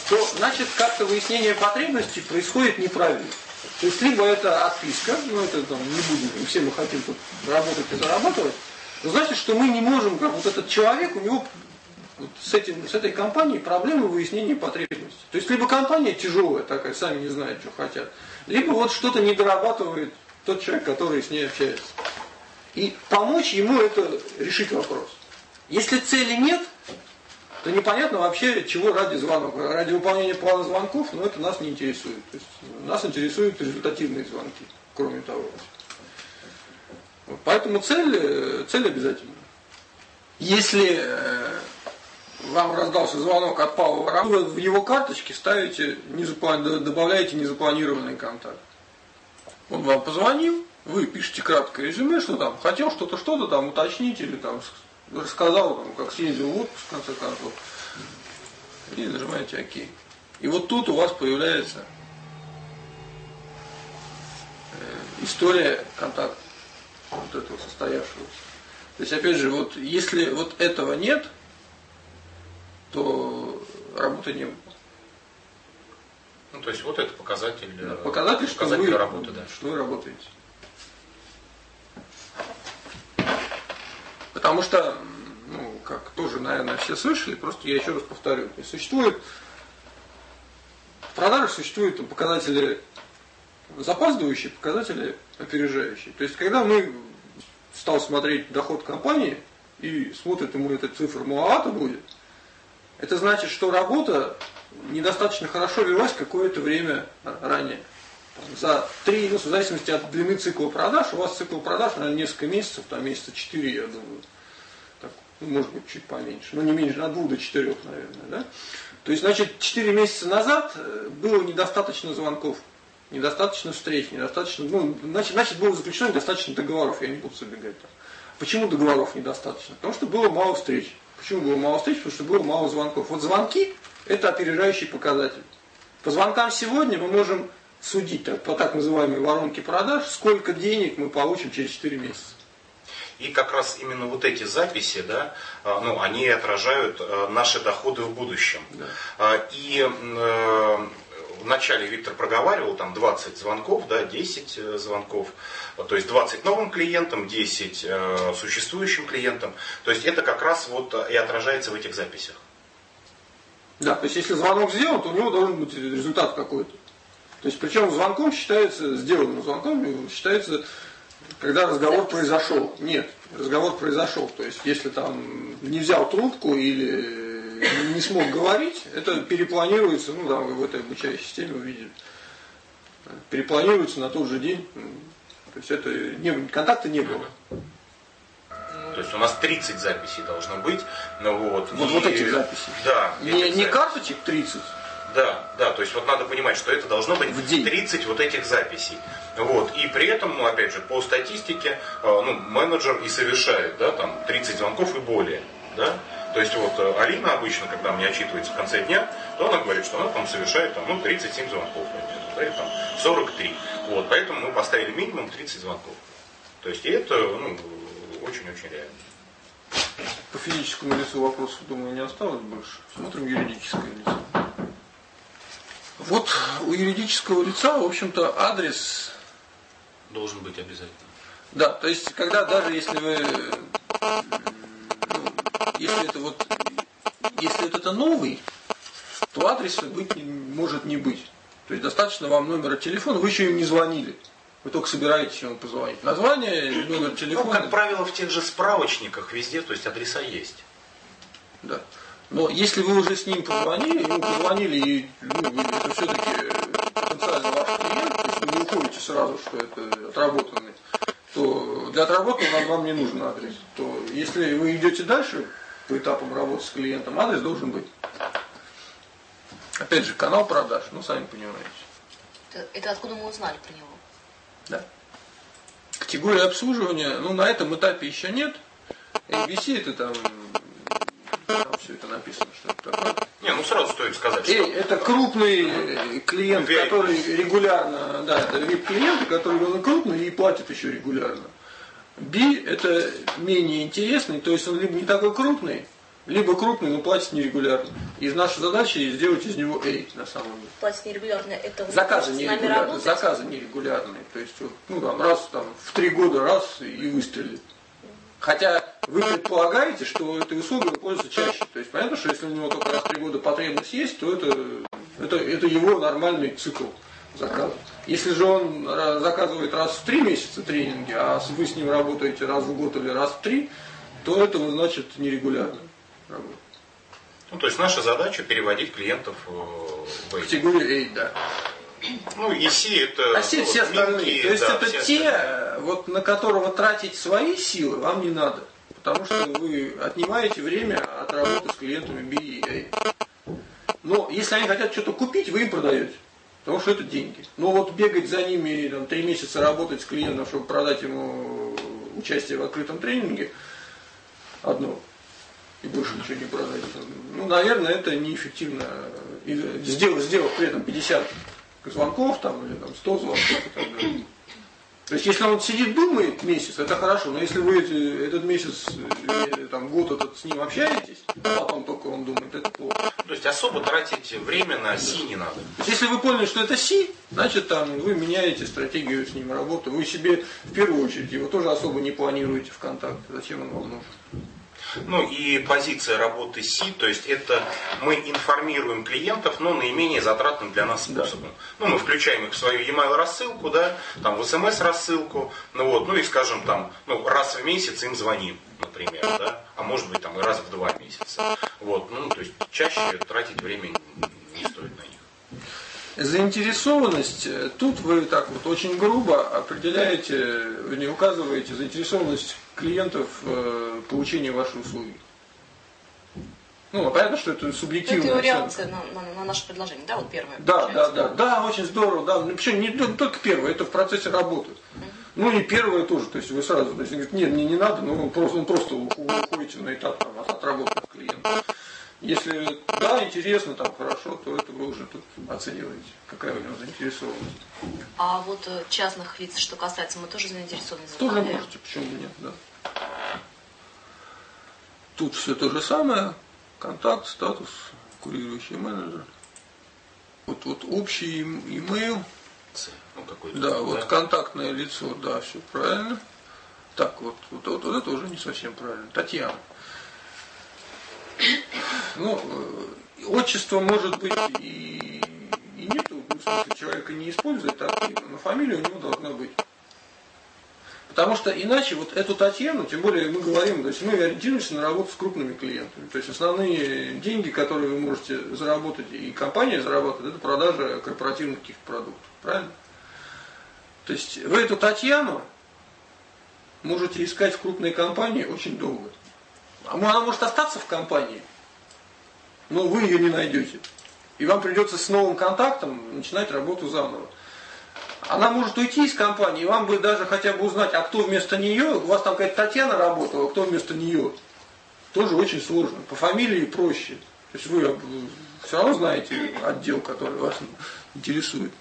то значит как-то выяснение потребностей происходит неправильно. То есть либо это отписка, ну это там не будем, все мы хотим тут работать и зарабатывать, но значит, что мы не можем, как вот этот человек, у него вот с этой компанией проблемы выяснения потребностей. То есть либо компания тяжелая такая, сами не знают, что хотят, либо вот что-то не дорабатывает тот человек, который с ней общается. И помочь ему это решить вопрос. Если цели нет, то непонятно вообще, чего ради звонок. Ради выполнения плана звонков, но это нас не интересует. То есть нас интересуют результативные звонки, кроме того. Вот, поэтому цель обязательно. Если вам раздался звонок от Павла Рамова, вы в его карточке добавляете незапланированный контакт. Он вам позвонил, вы пишете краткое резюме, что там хотел что-то там уточнить или там рассказал, там, как съездил в отпуск в конце концов. И нажимаете ОК. И вот тут у вас появляется история контакта вот этого состоявшегося. То есть опять же, вот если вот этого нет, то работы не было. Ну, то есть вот это показатель, да, показатель что вы, работы, да. Что вы работаете. Потому что, ну, как тоже, наверное, все слышали, просто я еще раз повторю. То есть в продажах существуют показатели запаздывающие, показатели опережающие. То есть когда мы стал смотреть доход компании и смотрит ему эта цифра маловато будет, это значит, что работа недостаточно хорошо велась какое-то время ранее. За 3, ну, в зависимости от длины цикла продаж, у вас цикл продаж, наверное, несколько месяцев, там месяца 4, я думаю, так, ну, может быть, чуть поменьше, но не меньше, от 2 до 4, наверное, да? То есть, значит, 4 месяца назад было недостаточно звонков, недостаточно встреч, недостаточно, ну, значит, было заключено недостаточно договоров, я не буду забегать там. Почему договоров недостаточно? Потому что было мало встреч. Почему было мало встреч? Потому что было мало звонков. Вот звонки – это опережающий показатель. По звонкам сегодня мы можем судить по так называемой воронке продаж, сколько денег мы получим через 4 месяца. И как раз именно вот эти записи, да, ну, они отражают наши доходы в будущем. Да. И вначале Виктор проговаривал, там 20 звонков, да, 10 звонков, то есть 20 новым клиентам, 10 существующим клиентам. То есть это как раз вот и отражается в этих записях. Да, то есть если звонок сделан, то у него должен быть результат какой-то. То есть причем звонком считается, сделанным звонком считается, когда разговор произошел. Нет, разговор произошел. То есть если там не взял трубку или не смог говорить, это перепланируется, ну да, вы в этой обучающей системе увидели. Перепланируется на тот же день. То есть это контакта не было. То есть у нас 30 записей должно быть. Ну, вот этих записей. Да. Не карточек 30. Да, то есть вот надо понимать, что это должно быть 30 вот этих записей. Вот. И при этом, ну, опять же, по статистике, ну, менеджер и совершает, да, там 30 звонков и более. Да? То есть вот Алина обычно, когда мне отчитывается в конце дня, то она говорит, что она там совершает там, ну, 37 звонков, да, или там 43. Вот. Поэтому мы поставили минимум 30 звонков. То есть и это, ну, очень-очень реально. По физическому лицу вопросов, думаю, не осталось больше. Смотрим юридическое лицо. Вот у юридического лица, в общем-то, адрес должен быть обязательно. Да, то есть, когда даже если вы, если это новый, то адреса может не быть. То есть достаточно вам номера телефона, вы еще им не звонили. Вы только собираетесь ему позвонить. Название, номер телефона. Ну, как правило, в тех же справочниках везде, то есть адреса есть. Да. Но если вы уже с ним позвонили, и это все-таки потенциально ваш клиент, то есть вы не уходите сразу, что это отработанный, то для отработанного вам не нужен адрес. То если вы идете дальше по этапам работы с клиентом, адрес должен быть. Опять же, канал продаж, ну сами понимаете. Это откуда мы узнали про него? Да. Категория обслуживания, ну на этом этапе еще нет. ABC это там все это написано, что это такое. Не, ну сразу стоит сказать, что... Это крупный клиент, VIP. Который регулярно, да, это VIP-клиенты, который крупный и платит еще регулярно. B это менее интересный, то есть он либо не такой крупный, либо крупный, но платит нерегулярно. И наша задача сделать из него A на самом деле. Платить нерегулярно, это вы Заказы с нами нерегулярные. работаете? Заказы нерегулярные. То есть, вот, ну там, раз там, в 3 года раз и выстрелит. Хотя вы предполагаете, что этой услугой пользуются чаще. То есть понятно, что если у него только раз в 3 года потребность есть, то это его нормальный цикл заказа. Если же он заказывает раз в 3 месяца тренинги, а вы с ним работаете раз в год или раз в 3, то это значит нерегулярно работа. Ну, то есть наша задача переводить клиентов в A. Категория A, да. Ну, и C это... А все, все остальные. То есть да, это те, вот, на которого тратить свои силы вам не надо. Потому что вы отнимаете время от работы с клиентами B и A. Но если они хотят что-то купить, вы им продаете. Потому что это деньги. Но вот бегать за ними, там, 3 месяца работать с клиентом, чтобы продать ему участие в открытом тренинге, одно, и больше ничего не продать. Ну, наверное, это неэффективно. И сделав при этом 50 звонков там, или там, 100 звонков и так далее. То есть, если он сидит, думает месяц, это хорошо, но если вы этот месяц, там, год этот с ним общаетесь, а потом только он думает, это плохо. То есть особо тратить время на C не надо. То есть, если вы поняли, что это C, значит, там, вы меняете стратегию с ним работы, вы себе, в первую очередь, его тоже особо не планируете в контакт. Зачем он вам нужен? Ну и позиция работы C, то есть это мы информируем клиентов, но наименее затратным для нас способом. Ну, мы включаем их в свою e-mail рассылку, да, там в SMS рассылку, ну вот, ну и скажем там, ну, раз в месяц им звоним, например, да, а может быть там и раз в 2 месяца. Вот, ну, то есть чаще тратить время не стоит на них. Заинтересованность, тут вы так вот очень грубо определяете, вернее, указываете заинтересованность клиентов в получении вашей услуги. Ну, понятно, что это субъективная Это его оценка. реакция на наше предложение, да, вот первое. Да, очень здорово, да. Причем не только первое, это в процессе работы. Ну и первое тоже, то есть вы сразу, то есть, говорит, нет, мне не надо, но он просто уходите на этап там, от работы с клиентом. Если да, интересно, там хорошо, то это вы уже тут оцениваете, какая у него заинтересованность. А вот частных лиц, что касается, мы тоже заинтересованы. Тоже можете, почему нет, да. Тут все то же самое, контакт, статус, курирующий менеджер. Вот общий имейл. Ну, какой-то, да, вот контактное лицо, да, все правильно. Так, вот это уже не совсем правильно. Татьяна. Ну, отчество может быть и нету, в смысле, человека не использует активно, но фамилия у него должна быть. Потому что иначе вот эту Татьяну, тем более мы говорим, то есть мы ориентируемся на работу с крупными клиентами. То есть основные деньги, которые вы можете заработать, и компания зарабатывает, это продажа корпоративных каких-то продуктов. Правильно? То есть вы эту Татьяну можете искать в крупной компании очень долго. Она может остаться в компании, но вы ее не найдете. И вам придется с новым контактом начинать работу заново. Она может уйти из компании, и вам бы даже хотя бы узнать, а кто вместо нее, у вас там какая-то Татьяна работала, кто вместо нее. Тоже очень сложно. По фамилии проще. То есть вы все равно знаете отдел, который вас интересует.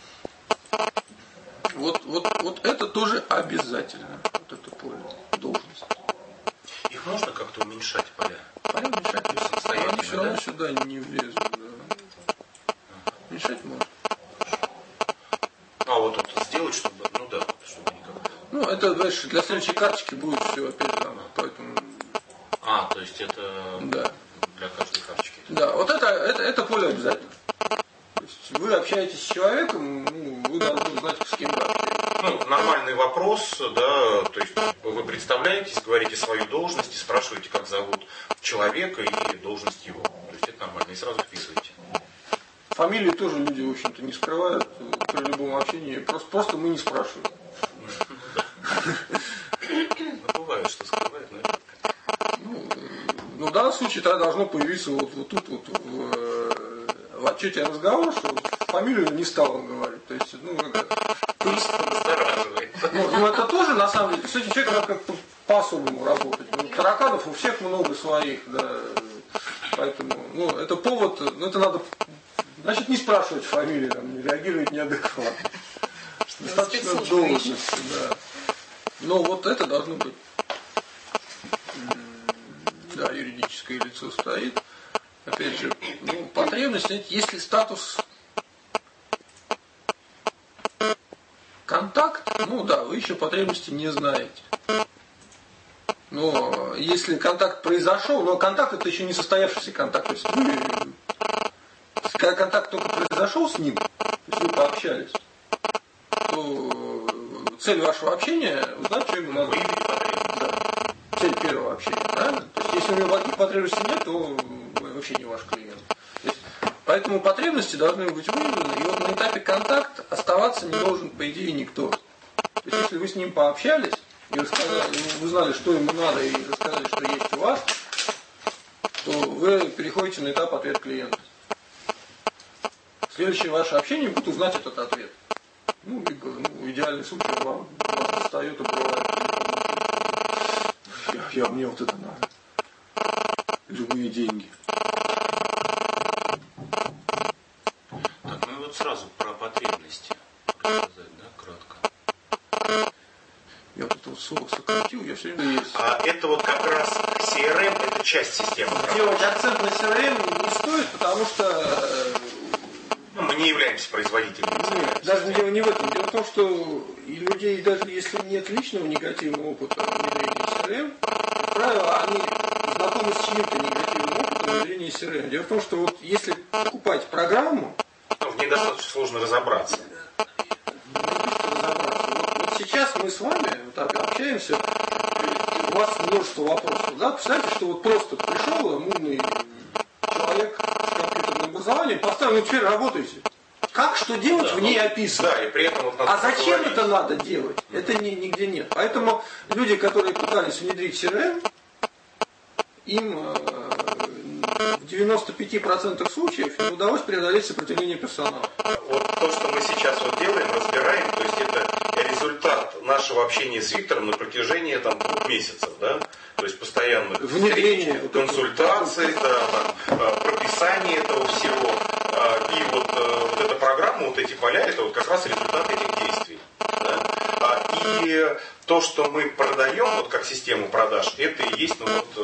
Вот это тоже обязательно. Вот это поле, должность. Их можно как-то уменьшать, поля? Поля уменьшать, они все равно сюда не влезут. Да. Уменьшать можно. А вот это сделать, чтобы, ну да, чтобы никак. Ну, это дальше для следующей карточки будет все опять там, поэтому. То есть это да. Для каждой карточки. Да, вот это поле обязательно. То есть вы общаетесь с человеком, ну, вы должны знать, с кем вы общаетесь. Ну, нормальный вопрос, да, то есть вы представляетесь, говорите свою должность и спрашиваете, как зовут человека и должность его. То есть это нормально, и сразу вписываете. Фамилии тоже люди, в общем-то, не скрывают при любом общении, просто мы не спрашиваем. Бывает, что скрывают, но редко. Ну, в данном случае тогда должно появиться вот тут вот в отчете разговор, что фамилию не стал он говорить. То есть, ну, это тоже, на самом деле, с этим человеком надо как-то по-особому работать. Тараканов у всех много своих, да. Поэтому, это повод, это надо, значит, не спрашивать фамилию, там, не реагировать неадекватно. Достаточно должности, да. Но вот это должно быть, да, юридическое. юридическое лицо стоит. Опять же, ну, потребность, знаете, если статус контакт, ну да, вы еще потребности не знаете. Но если контакт произошел, но контакт это еще не состоявшийся контакт, то есть вы, когда контакт только произошел с ним, то есть вы пообщались, то цель вашего общения узнать, что ему надо. Да. Цель первого общения, правильно? То есть если у него никаких потребностей нет, то вообще не ваш клиент. Поэтому потребности должны быть выявлены, и вот на этапе контакта оставаться не должен, по идее, никто. То есть если вы с ним пообщались, и рассказали, вы знали, что ему надо, и рассказали, что есть у вас, то вы переходите на этап ответ клиента. Следующее ваше общение будет узнать этот ответ. Ну, либо идеальный случай вам достает и бывает. Мне вот это надо. Любые деньги. Так, ну и вот сразу про потребности рассказать, да, кратко. Я вот это вот слово сократил, я все время есть. А это вот как раз CRM, это часть системы. Делать акцент на CRM не стоит, потому что мы не являемся производителем. Нет, даже дело не в этом. Дело в том, что и людей, даже если нет личного негативного опыта внедрения CRM, как правило, они знакомы с чьим-то негативным опытом внедрения CRM. Дело в том, что вот если покупать программу, в ней достаточно сложно разобраться. Вот сейчас мы с вами вот так общаемся, у вас множество вопросов. Да? Представьте, что вот просто пришел умный человек с компьютерным образованием, поставил, ну теперь работайте. Как, что делать, в ней описано. Да, и при этом вот надо зачем это надо делать? Это нигде нет. Поэтому люди, которые пытались внедрить CRM, им в 95% случаев не удалось преодолеть сопротивление персонала. Вот то, что мы сейчас вот делаем, разбираем, то есть это результат нашего общения с Виктором на протяжении там 2 месяцев, да? То есть постоянно внедрение, консультации, прописание этого всего. И вот эта программа, вот эти поля, это вот как раз результат этих действий. Да? И то, что мы продаем, вот как систему продаж, это и есть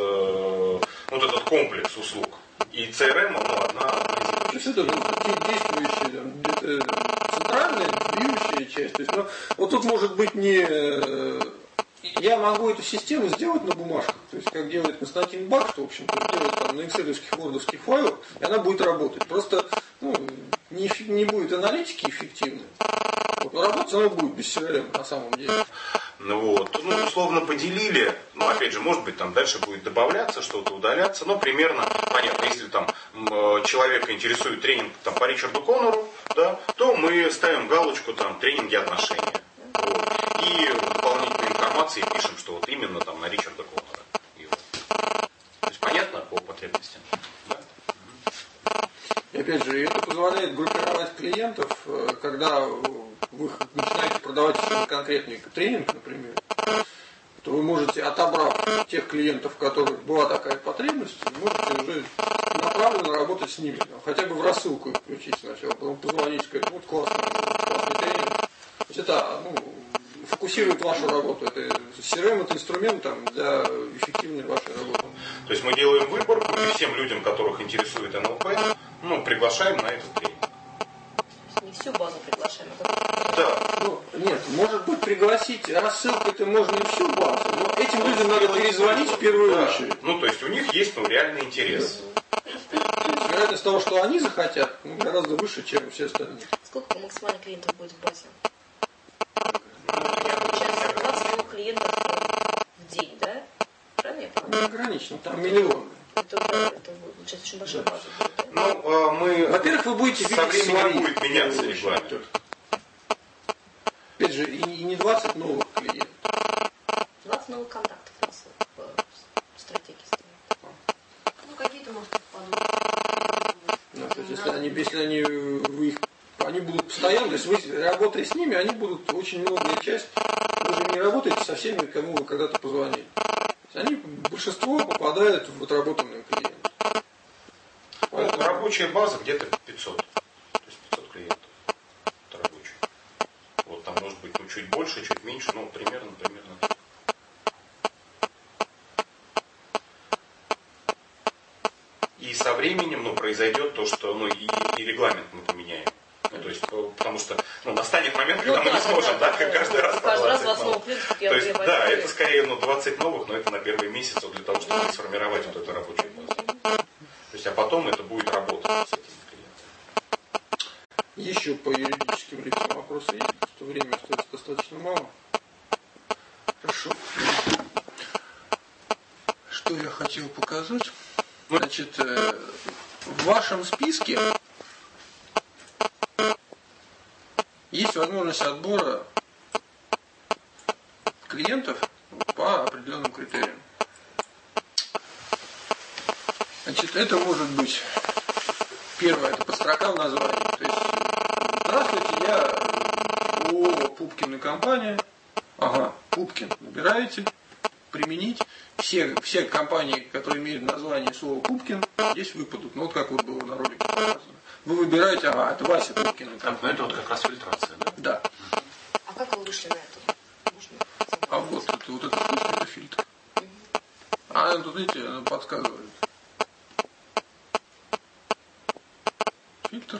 вот этот комплекс услуг. И CRM, одна из это действующая, где-то центральная, движущая часть. То есть, вот тут может быть не... Я могу эту систему сделать на бумажках, то есть как делает Константин Бак, что, в общем-то, делает там на экселевских, вордовских файлах, и она будет работать. Просто не будет аналитики эффективной. Но работать она будет без CRM на самом деле. Условно поделили, опять же, может быть, там дальше будет добавляться, что-то удаляться, но примерно понятно, если там человека интересует тренинг там, по Ричарду Коннору, да, то мы ставим галочку там тренинги отношения. И дополнительной информации пишем, что вот именно там на Ричарда Коннора. То есть понятно по потребностям? Да? И опять же, это позволяет группировать клиентов, когда вы начинаете продавать конкретный тренинг, например, то вы можете, отобрав тех клиентов, у которых была такая потребность, можете уже направленно работать с ними. Хотя бы в рассылку их включить сначала, потом позвонить и сказать, вот классный тренинг. То есть это фокусирует вашу работу. Это CRM это инструмент для эффективной вашей работы. То есть мы делаем выборку и всем людям, которых интересует НЛП, приглашаем на этот тренинг. Не всю базу приглашаем. Да. Нет, может быть пригласить рассылкой-то можно и всю базу, но этим людям надо перезвонить в первую очередь. То есть у них есть реальный интерес. Вероятность того, что они захотят, гораздо выше, чем все остальные. Сколько максимально клиентов будет в базе? Получается 20 клиентов в день, да? Правильно я понимаю? Не ограничено, там миллионы. Это получается очень большая база. Во-первых, вы будете со видеть временем будет меняться регламент. Опять же, и не 20 новых клиентов. 20 новых контактов у нас в стратегии стоит. Какие-то, может, подумать. Если они будут постоянно, то есть вы, работая с ними, они будут очень многие часть, вы же не работаете со всеми, кому вы когда-то позвонили. Они, большинство попадают в отработанные клиенты. Рабочая база где-то 500. То есть 500 клиентов. Это рабочий. Там может быть чуть больше, чуть меньше, но примерно. временем произойдет то, что и регламент мы поменяем. То есть, потому что настанет момент, когда мы не сможем каждый раз по 20 новых. То есть, да, это скорее 20 новых, но это на первый месяц для того, чтобы сформировать вот эту рабочую базу. То есть, а потом это будет работать с этими клиентами. Еще по юридическим лицам вопросы есть, потому что времени остается достаточно мало. Хорошо. Что я хотел показать? Значит, в вашем списке есть возможность отбора клиентов по определенным критериям. Значит, это может быть, первое, это подстрока в названии. То есть, здравствуйте, я ООО Пупкин и компания. Ага, Пупкин набираете, применить. Все компании, которые имеют название слова Пупкин, здесь выпадут. Ну, вот как вот было на ролике показано. Вы выбираете, ага, это Вася Пупкин. Это вот как раз фильтрация, да? Да. А как вы вышли на это? А вот это штучка, это фильтр. А тут, видите, она подсказывает. Фильтр.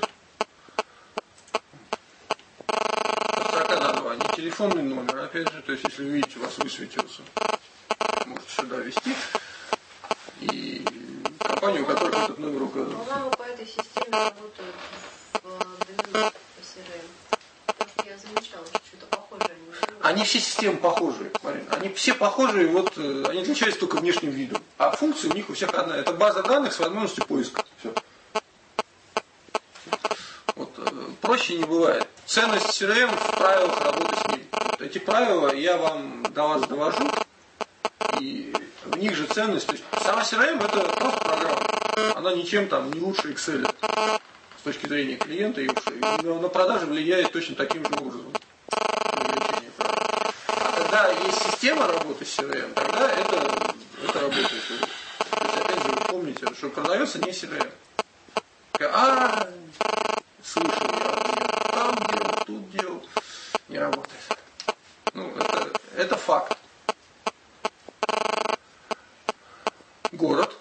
Строка названия. Телефонный номер, опять же, то есть, если вы видите, у вас высветился, можете сюда ввести. И компанию, у которой этот номер указан. По-моему, по этой системе работают в Домино CRM. Потому что я замечала, что что-то похожее они делают. Они все системы похожие, Марина. Они все похожие, вот они отличаются только внешним видом. А функция у них у всех одна. Это база данных с возможностью поиска. Все. Вот, проще не бывает. Ценность CRM в правилах работы с ним. Вот эти правила я вам до вас довожу. И в них же ценность. То есть сама CRM это просто программа. Она ничем там не лучше Excel с точки зрения клиента. И на продажи влияет точно таким же образом. А когда есть система работы с CRM, тогда это работает. То есть опять же вы помните, что продается не CRM. Слышал я, там делал, тут делал. Не работает. Это факт. Город,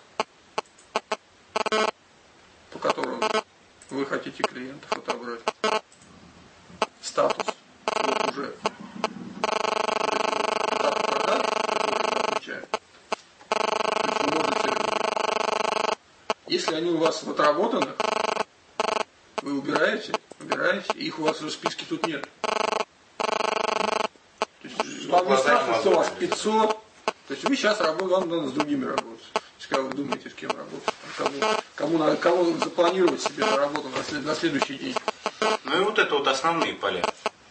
по которому вы хотите клиентов отобрать. Статус. Вот уже этап продаж, который мы отвечаем. То есть вы можете, если они у вас в отработанных, вы убираете, их у вас в списке тут нет. То есть вам не страшно, что у вас 500. То есть вы сейчас вам надо с другими работать. То есть когда вы думаете, с кем работать, кому запланировать себе на работу на следующий день. Ну и вот это вот основные поля.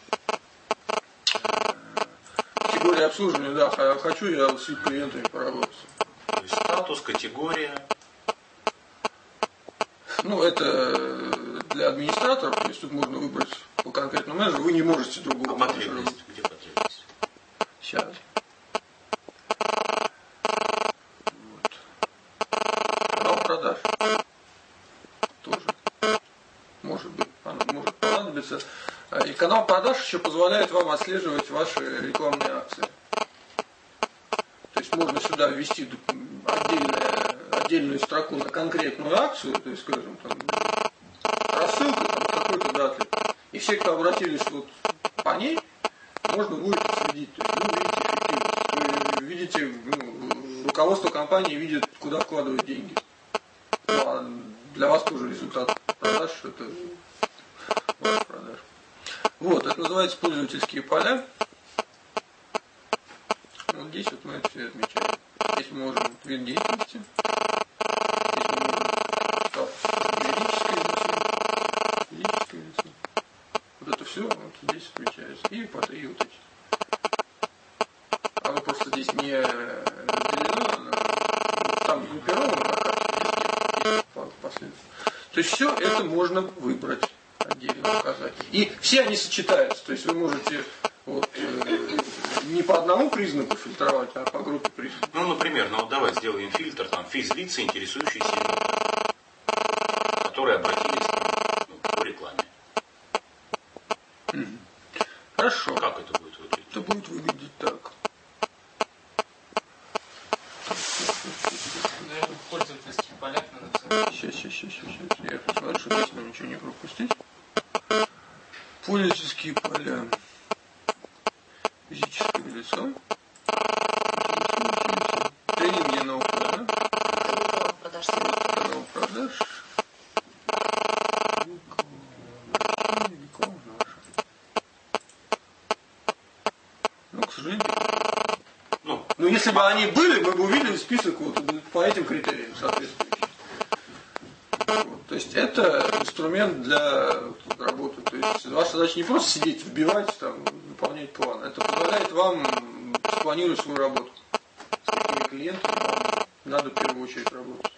Категория обслуживания, да, хочу я с клиентами поработать. То есть статус, категория. Это для администраторов, то есть тут можно выбрать по конкретному менеджеру, вы не можете другого. А потребность? Где потребность? Сейчас. Вот. Канал продаж. Тоже. Может быть, оно может понадобиться. И канал продаж еще позволяет вам отслеживать ваши рекламные акции. То есть можно сюда ввести отдельную строку на конкретную акцию, то есть, скажем, там, рассылка там, какой-то даты. И все, кто обратились вот по ней, можно будет следить. То есть вы видите эффективность. Вы видите, руководство компании видит, куда вкладывать деньги. А для вас тоже результат продаж, это ваш продаж. Вот, это называется пользовательские поля. Вот здесь вот мы это все отмечаем. Здесь мы можем вид деятельности. Здесь мы можем статус юридическое лицо. Вот это все вот здесь отмечается. И вот эти. Оно просто здесь не разделено, там группировано на карте, последовательно. То есть все это можно выбрать отдельно, указать. И все они сочетаются. То есть вы можете не по одному признаку фильтровать, а по группе признаков. Например, давай сделаем фильтр, там, физлица, интересующиеся, которые обратились по рекламе. Хорошо. Как это будет выглядеть? Это будет выглядеть так. Даже в пользовательских полях надо все. Сейчас. Я посмотрю, чтобы здесь нам ничего не пропустить. Пользовательские поля. Физическое лицо. Тренинги новых продаж. Канал продаж. Ну, к сожалению. Ну, если бы они были, мы бы увидели список вот по этим критериям соответствующих. Вот, то есть это инструмент для работы. То есть ваша задача не просто сидеть, вбивать, там, выполнять план. Это позволяет вам спланировать свою работу. С какими клиентами вам надо в первую очередь работать.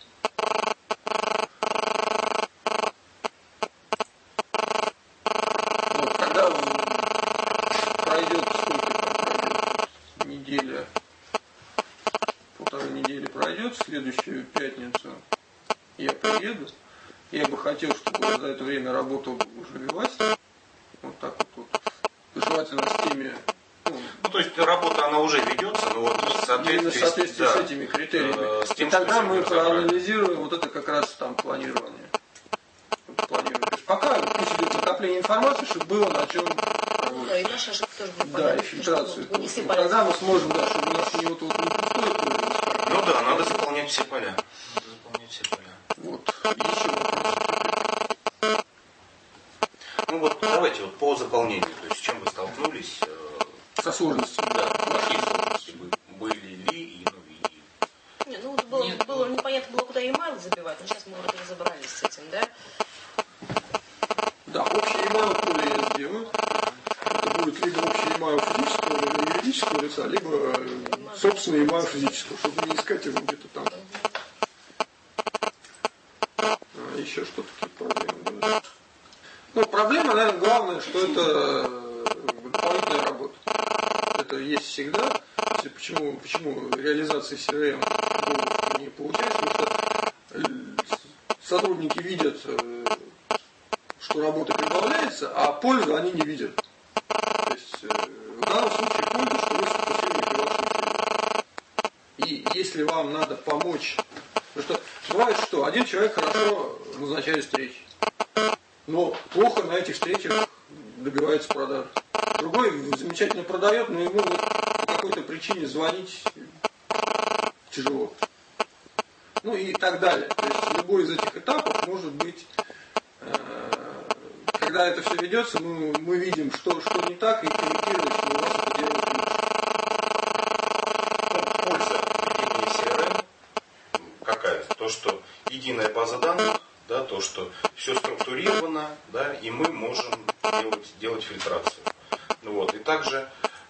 Вот, когда пройдет сколько там пройдет, неделя, полторы недели пройдет, в следующую пятницу я приеду. Я бы хотел, чтобы за это время работа уже велась. Вот так вот. Желательно с теми. Ну, то есть работа она уже ведется, но вот в соответствии с этими критериями. И тогда мы проанализируем вот это как раз там планирование. Планирование. То есть пока пусть идет накопление информации, чтобы было на чем. Да, и наша ошибка тоже будет. Да, и фильтрацию. Тогда мы сможем, да, чтобы у нас не вот не пустое поле. Ну да, надо заполнять все поля. Вот. Еще вопрос. Ну вот давайте вот по заполнению, то есть с чем вы столкнулись? Со сложностью. Да, какие сложности были ли и Не, ну было непонятно было, куда email забивать, но сейчас мы вроде разобрались с этим, да? Да, общий email поле я сделаю. Это будет либо общий email физического, либо юридического лица, либо собственный email физического, чтобы не искать его где-то там. Еще что такие проблемы будут. Ну, проблема, наверное, главное, что это дополнительная работа. Это есть всегда. Почему реализация CRM не получается? Потому что сотрудники видят, что работа прибавляется, а пользу они не видят. То есть в данном случае польза, что вы сфокусируете вашу фирму. И если вам надо помочь. Потому что бывает, что один человек хорошо назначает встречи, но плохо на этих встречах добивается продаж. Другой замечательно продает, но ему по какой-то причине звонить тяжело. Ну и так далее. То есть любой из этих этапов может быть, когда это все ведется, мы видим, что не так, и корректируем, что у вас это делает лучше. Ну, польза ведения CRM какая? То, что единая база данных, да, то, что все структурировано, да, и мы можем делать фильтрацию. Вот. И также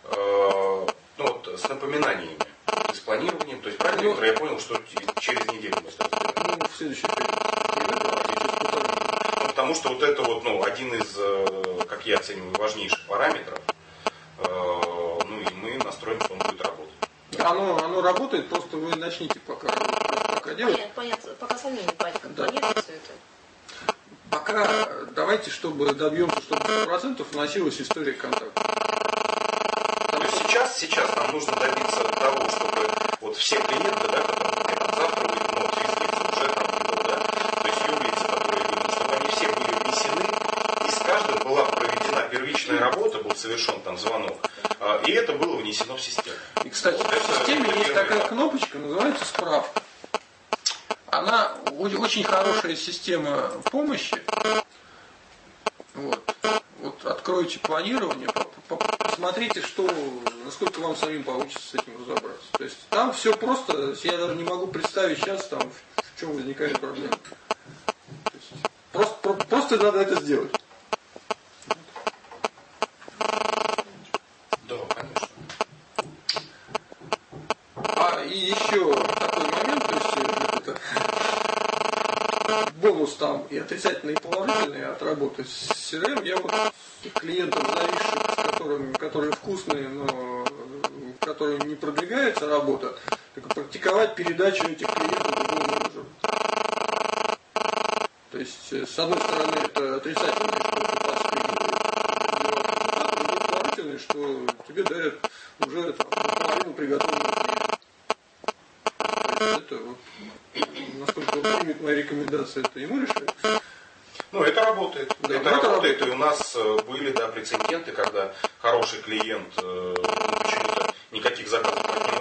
с напоминаниями, с планированием, то есть правильно, я понял, что через неделю мы стартуем. Ну, в следующий период. Потому что вот это вот, один из, как я оцениваю, важнейших параметров, и мы настроим, что он будет работать. Оно работает, просто вы начните пока делать. Понятно, пока сами не понятно, как планируется все это. Пока давайте, чтобы добьемся, чтобы 100% вносилась история контакта. То есть сейчас нам нужно добиться того, чтобы вот все клиенты, да, которые завтра выйдут, физлица уже там выбор, да, то есть юрлица, которые выйдут, чтобы они все были внесены, и с каждым была проведена первичная работа, был совершен там звонок, и это было внесено в систему. И, кстати, в системе есть такая кнопочка, называется справка. Она очень хорошая система помощи. Вот откройте планирование, посмотрите, насколько вам самим получится с этим разобраться. То есть там все просто, я даже не могу представить сейчас, там, в чем возникает проблема. Просто надо это сделать. Да, конечно. И еще такой момент, то есть бонус там и отрицательный, и положительный от работы с CRM. Я вот клиентам зависших, которые вкусные, но которые не продвигается работа, так практиковать передачу этих клиентов другому менеджеру. То есть, с одной стороны, это отрицательное, что это подспрыгивает, а с другой положительное, что тебе дарят уже половину приготовленного клиента. Это вот, насколько он примет мои рекомендации, это ему решать. работает, и у нас были, да, прецеденты, когда хороший клиент почему-то никаких заказов от него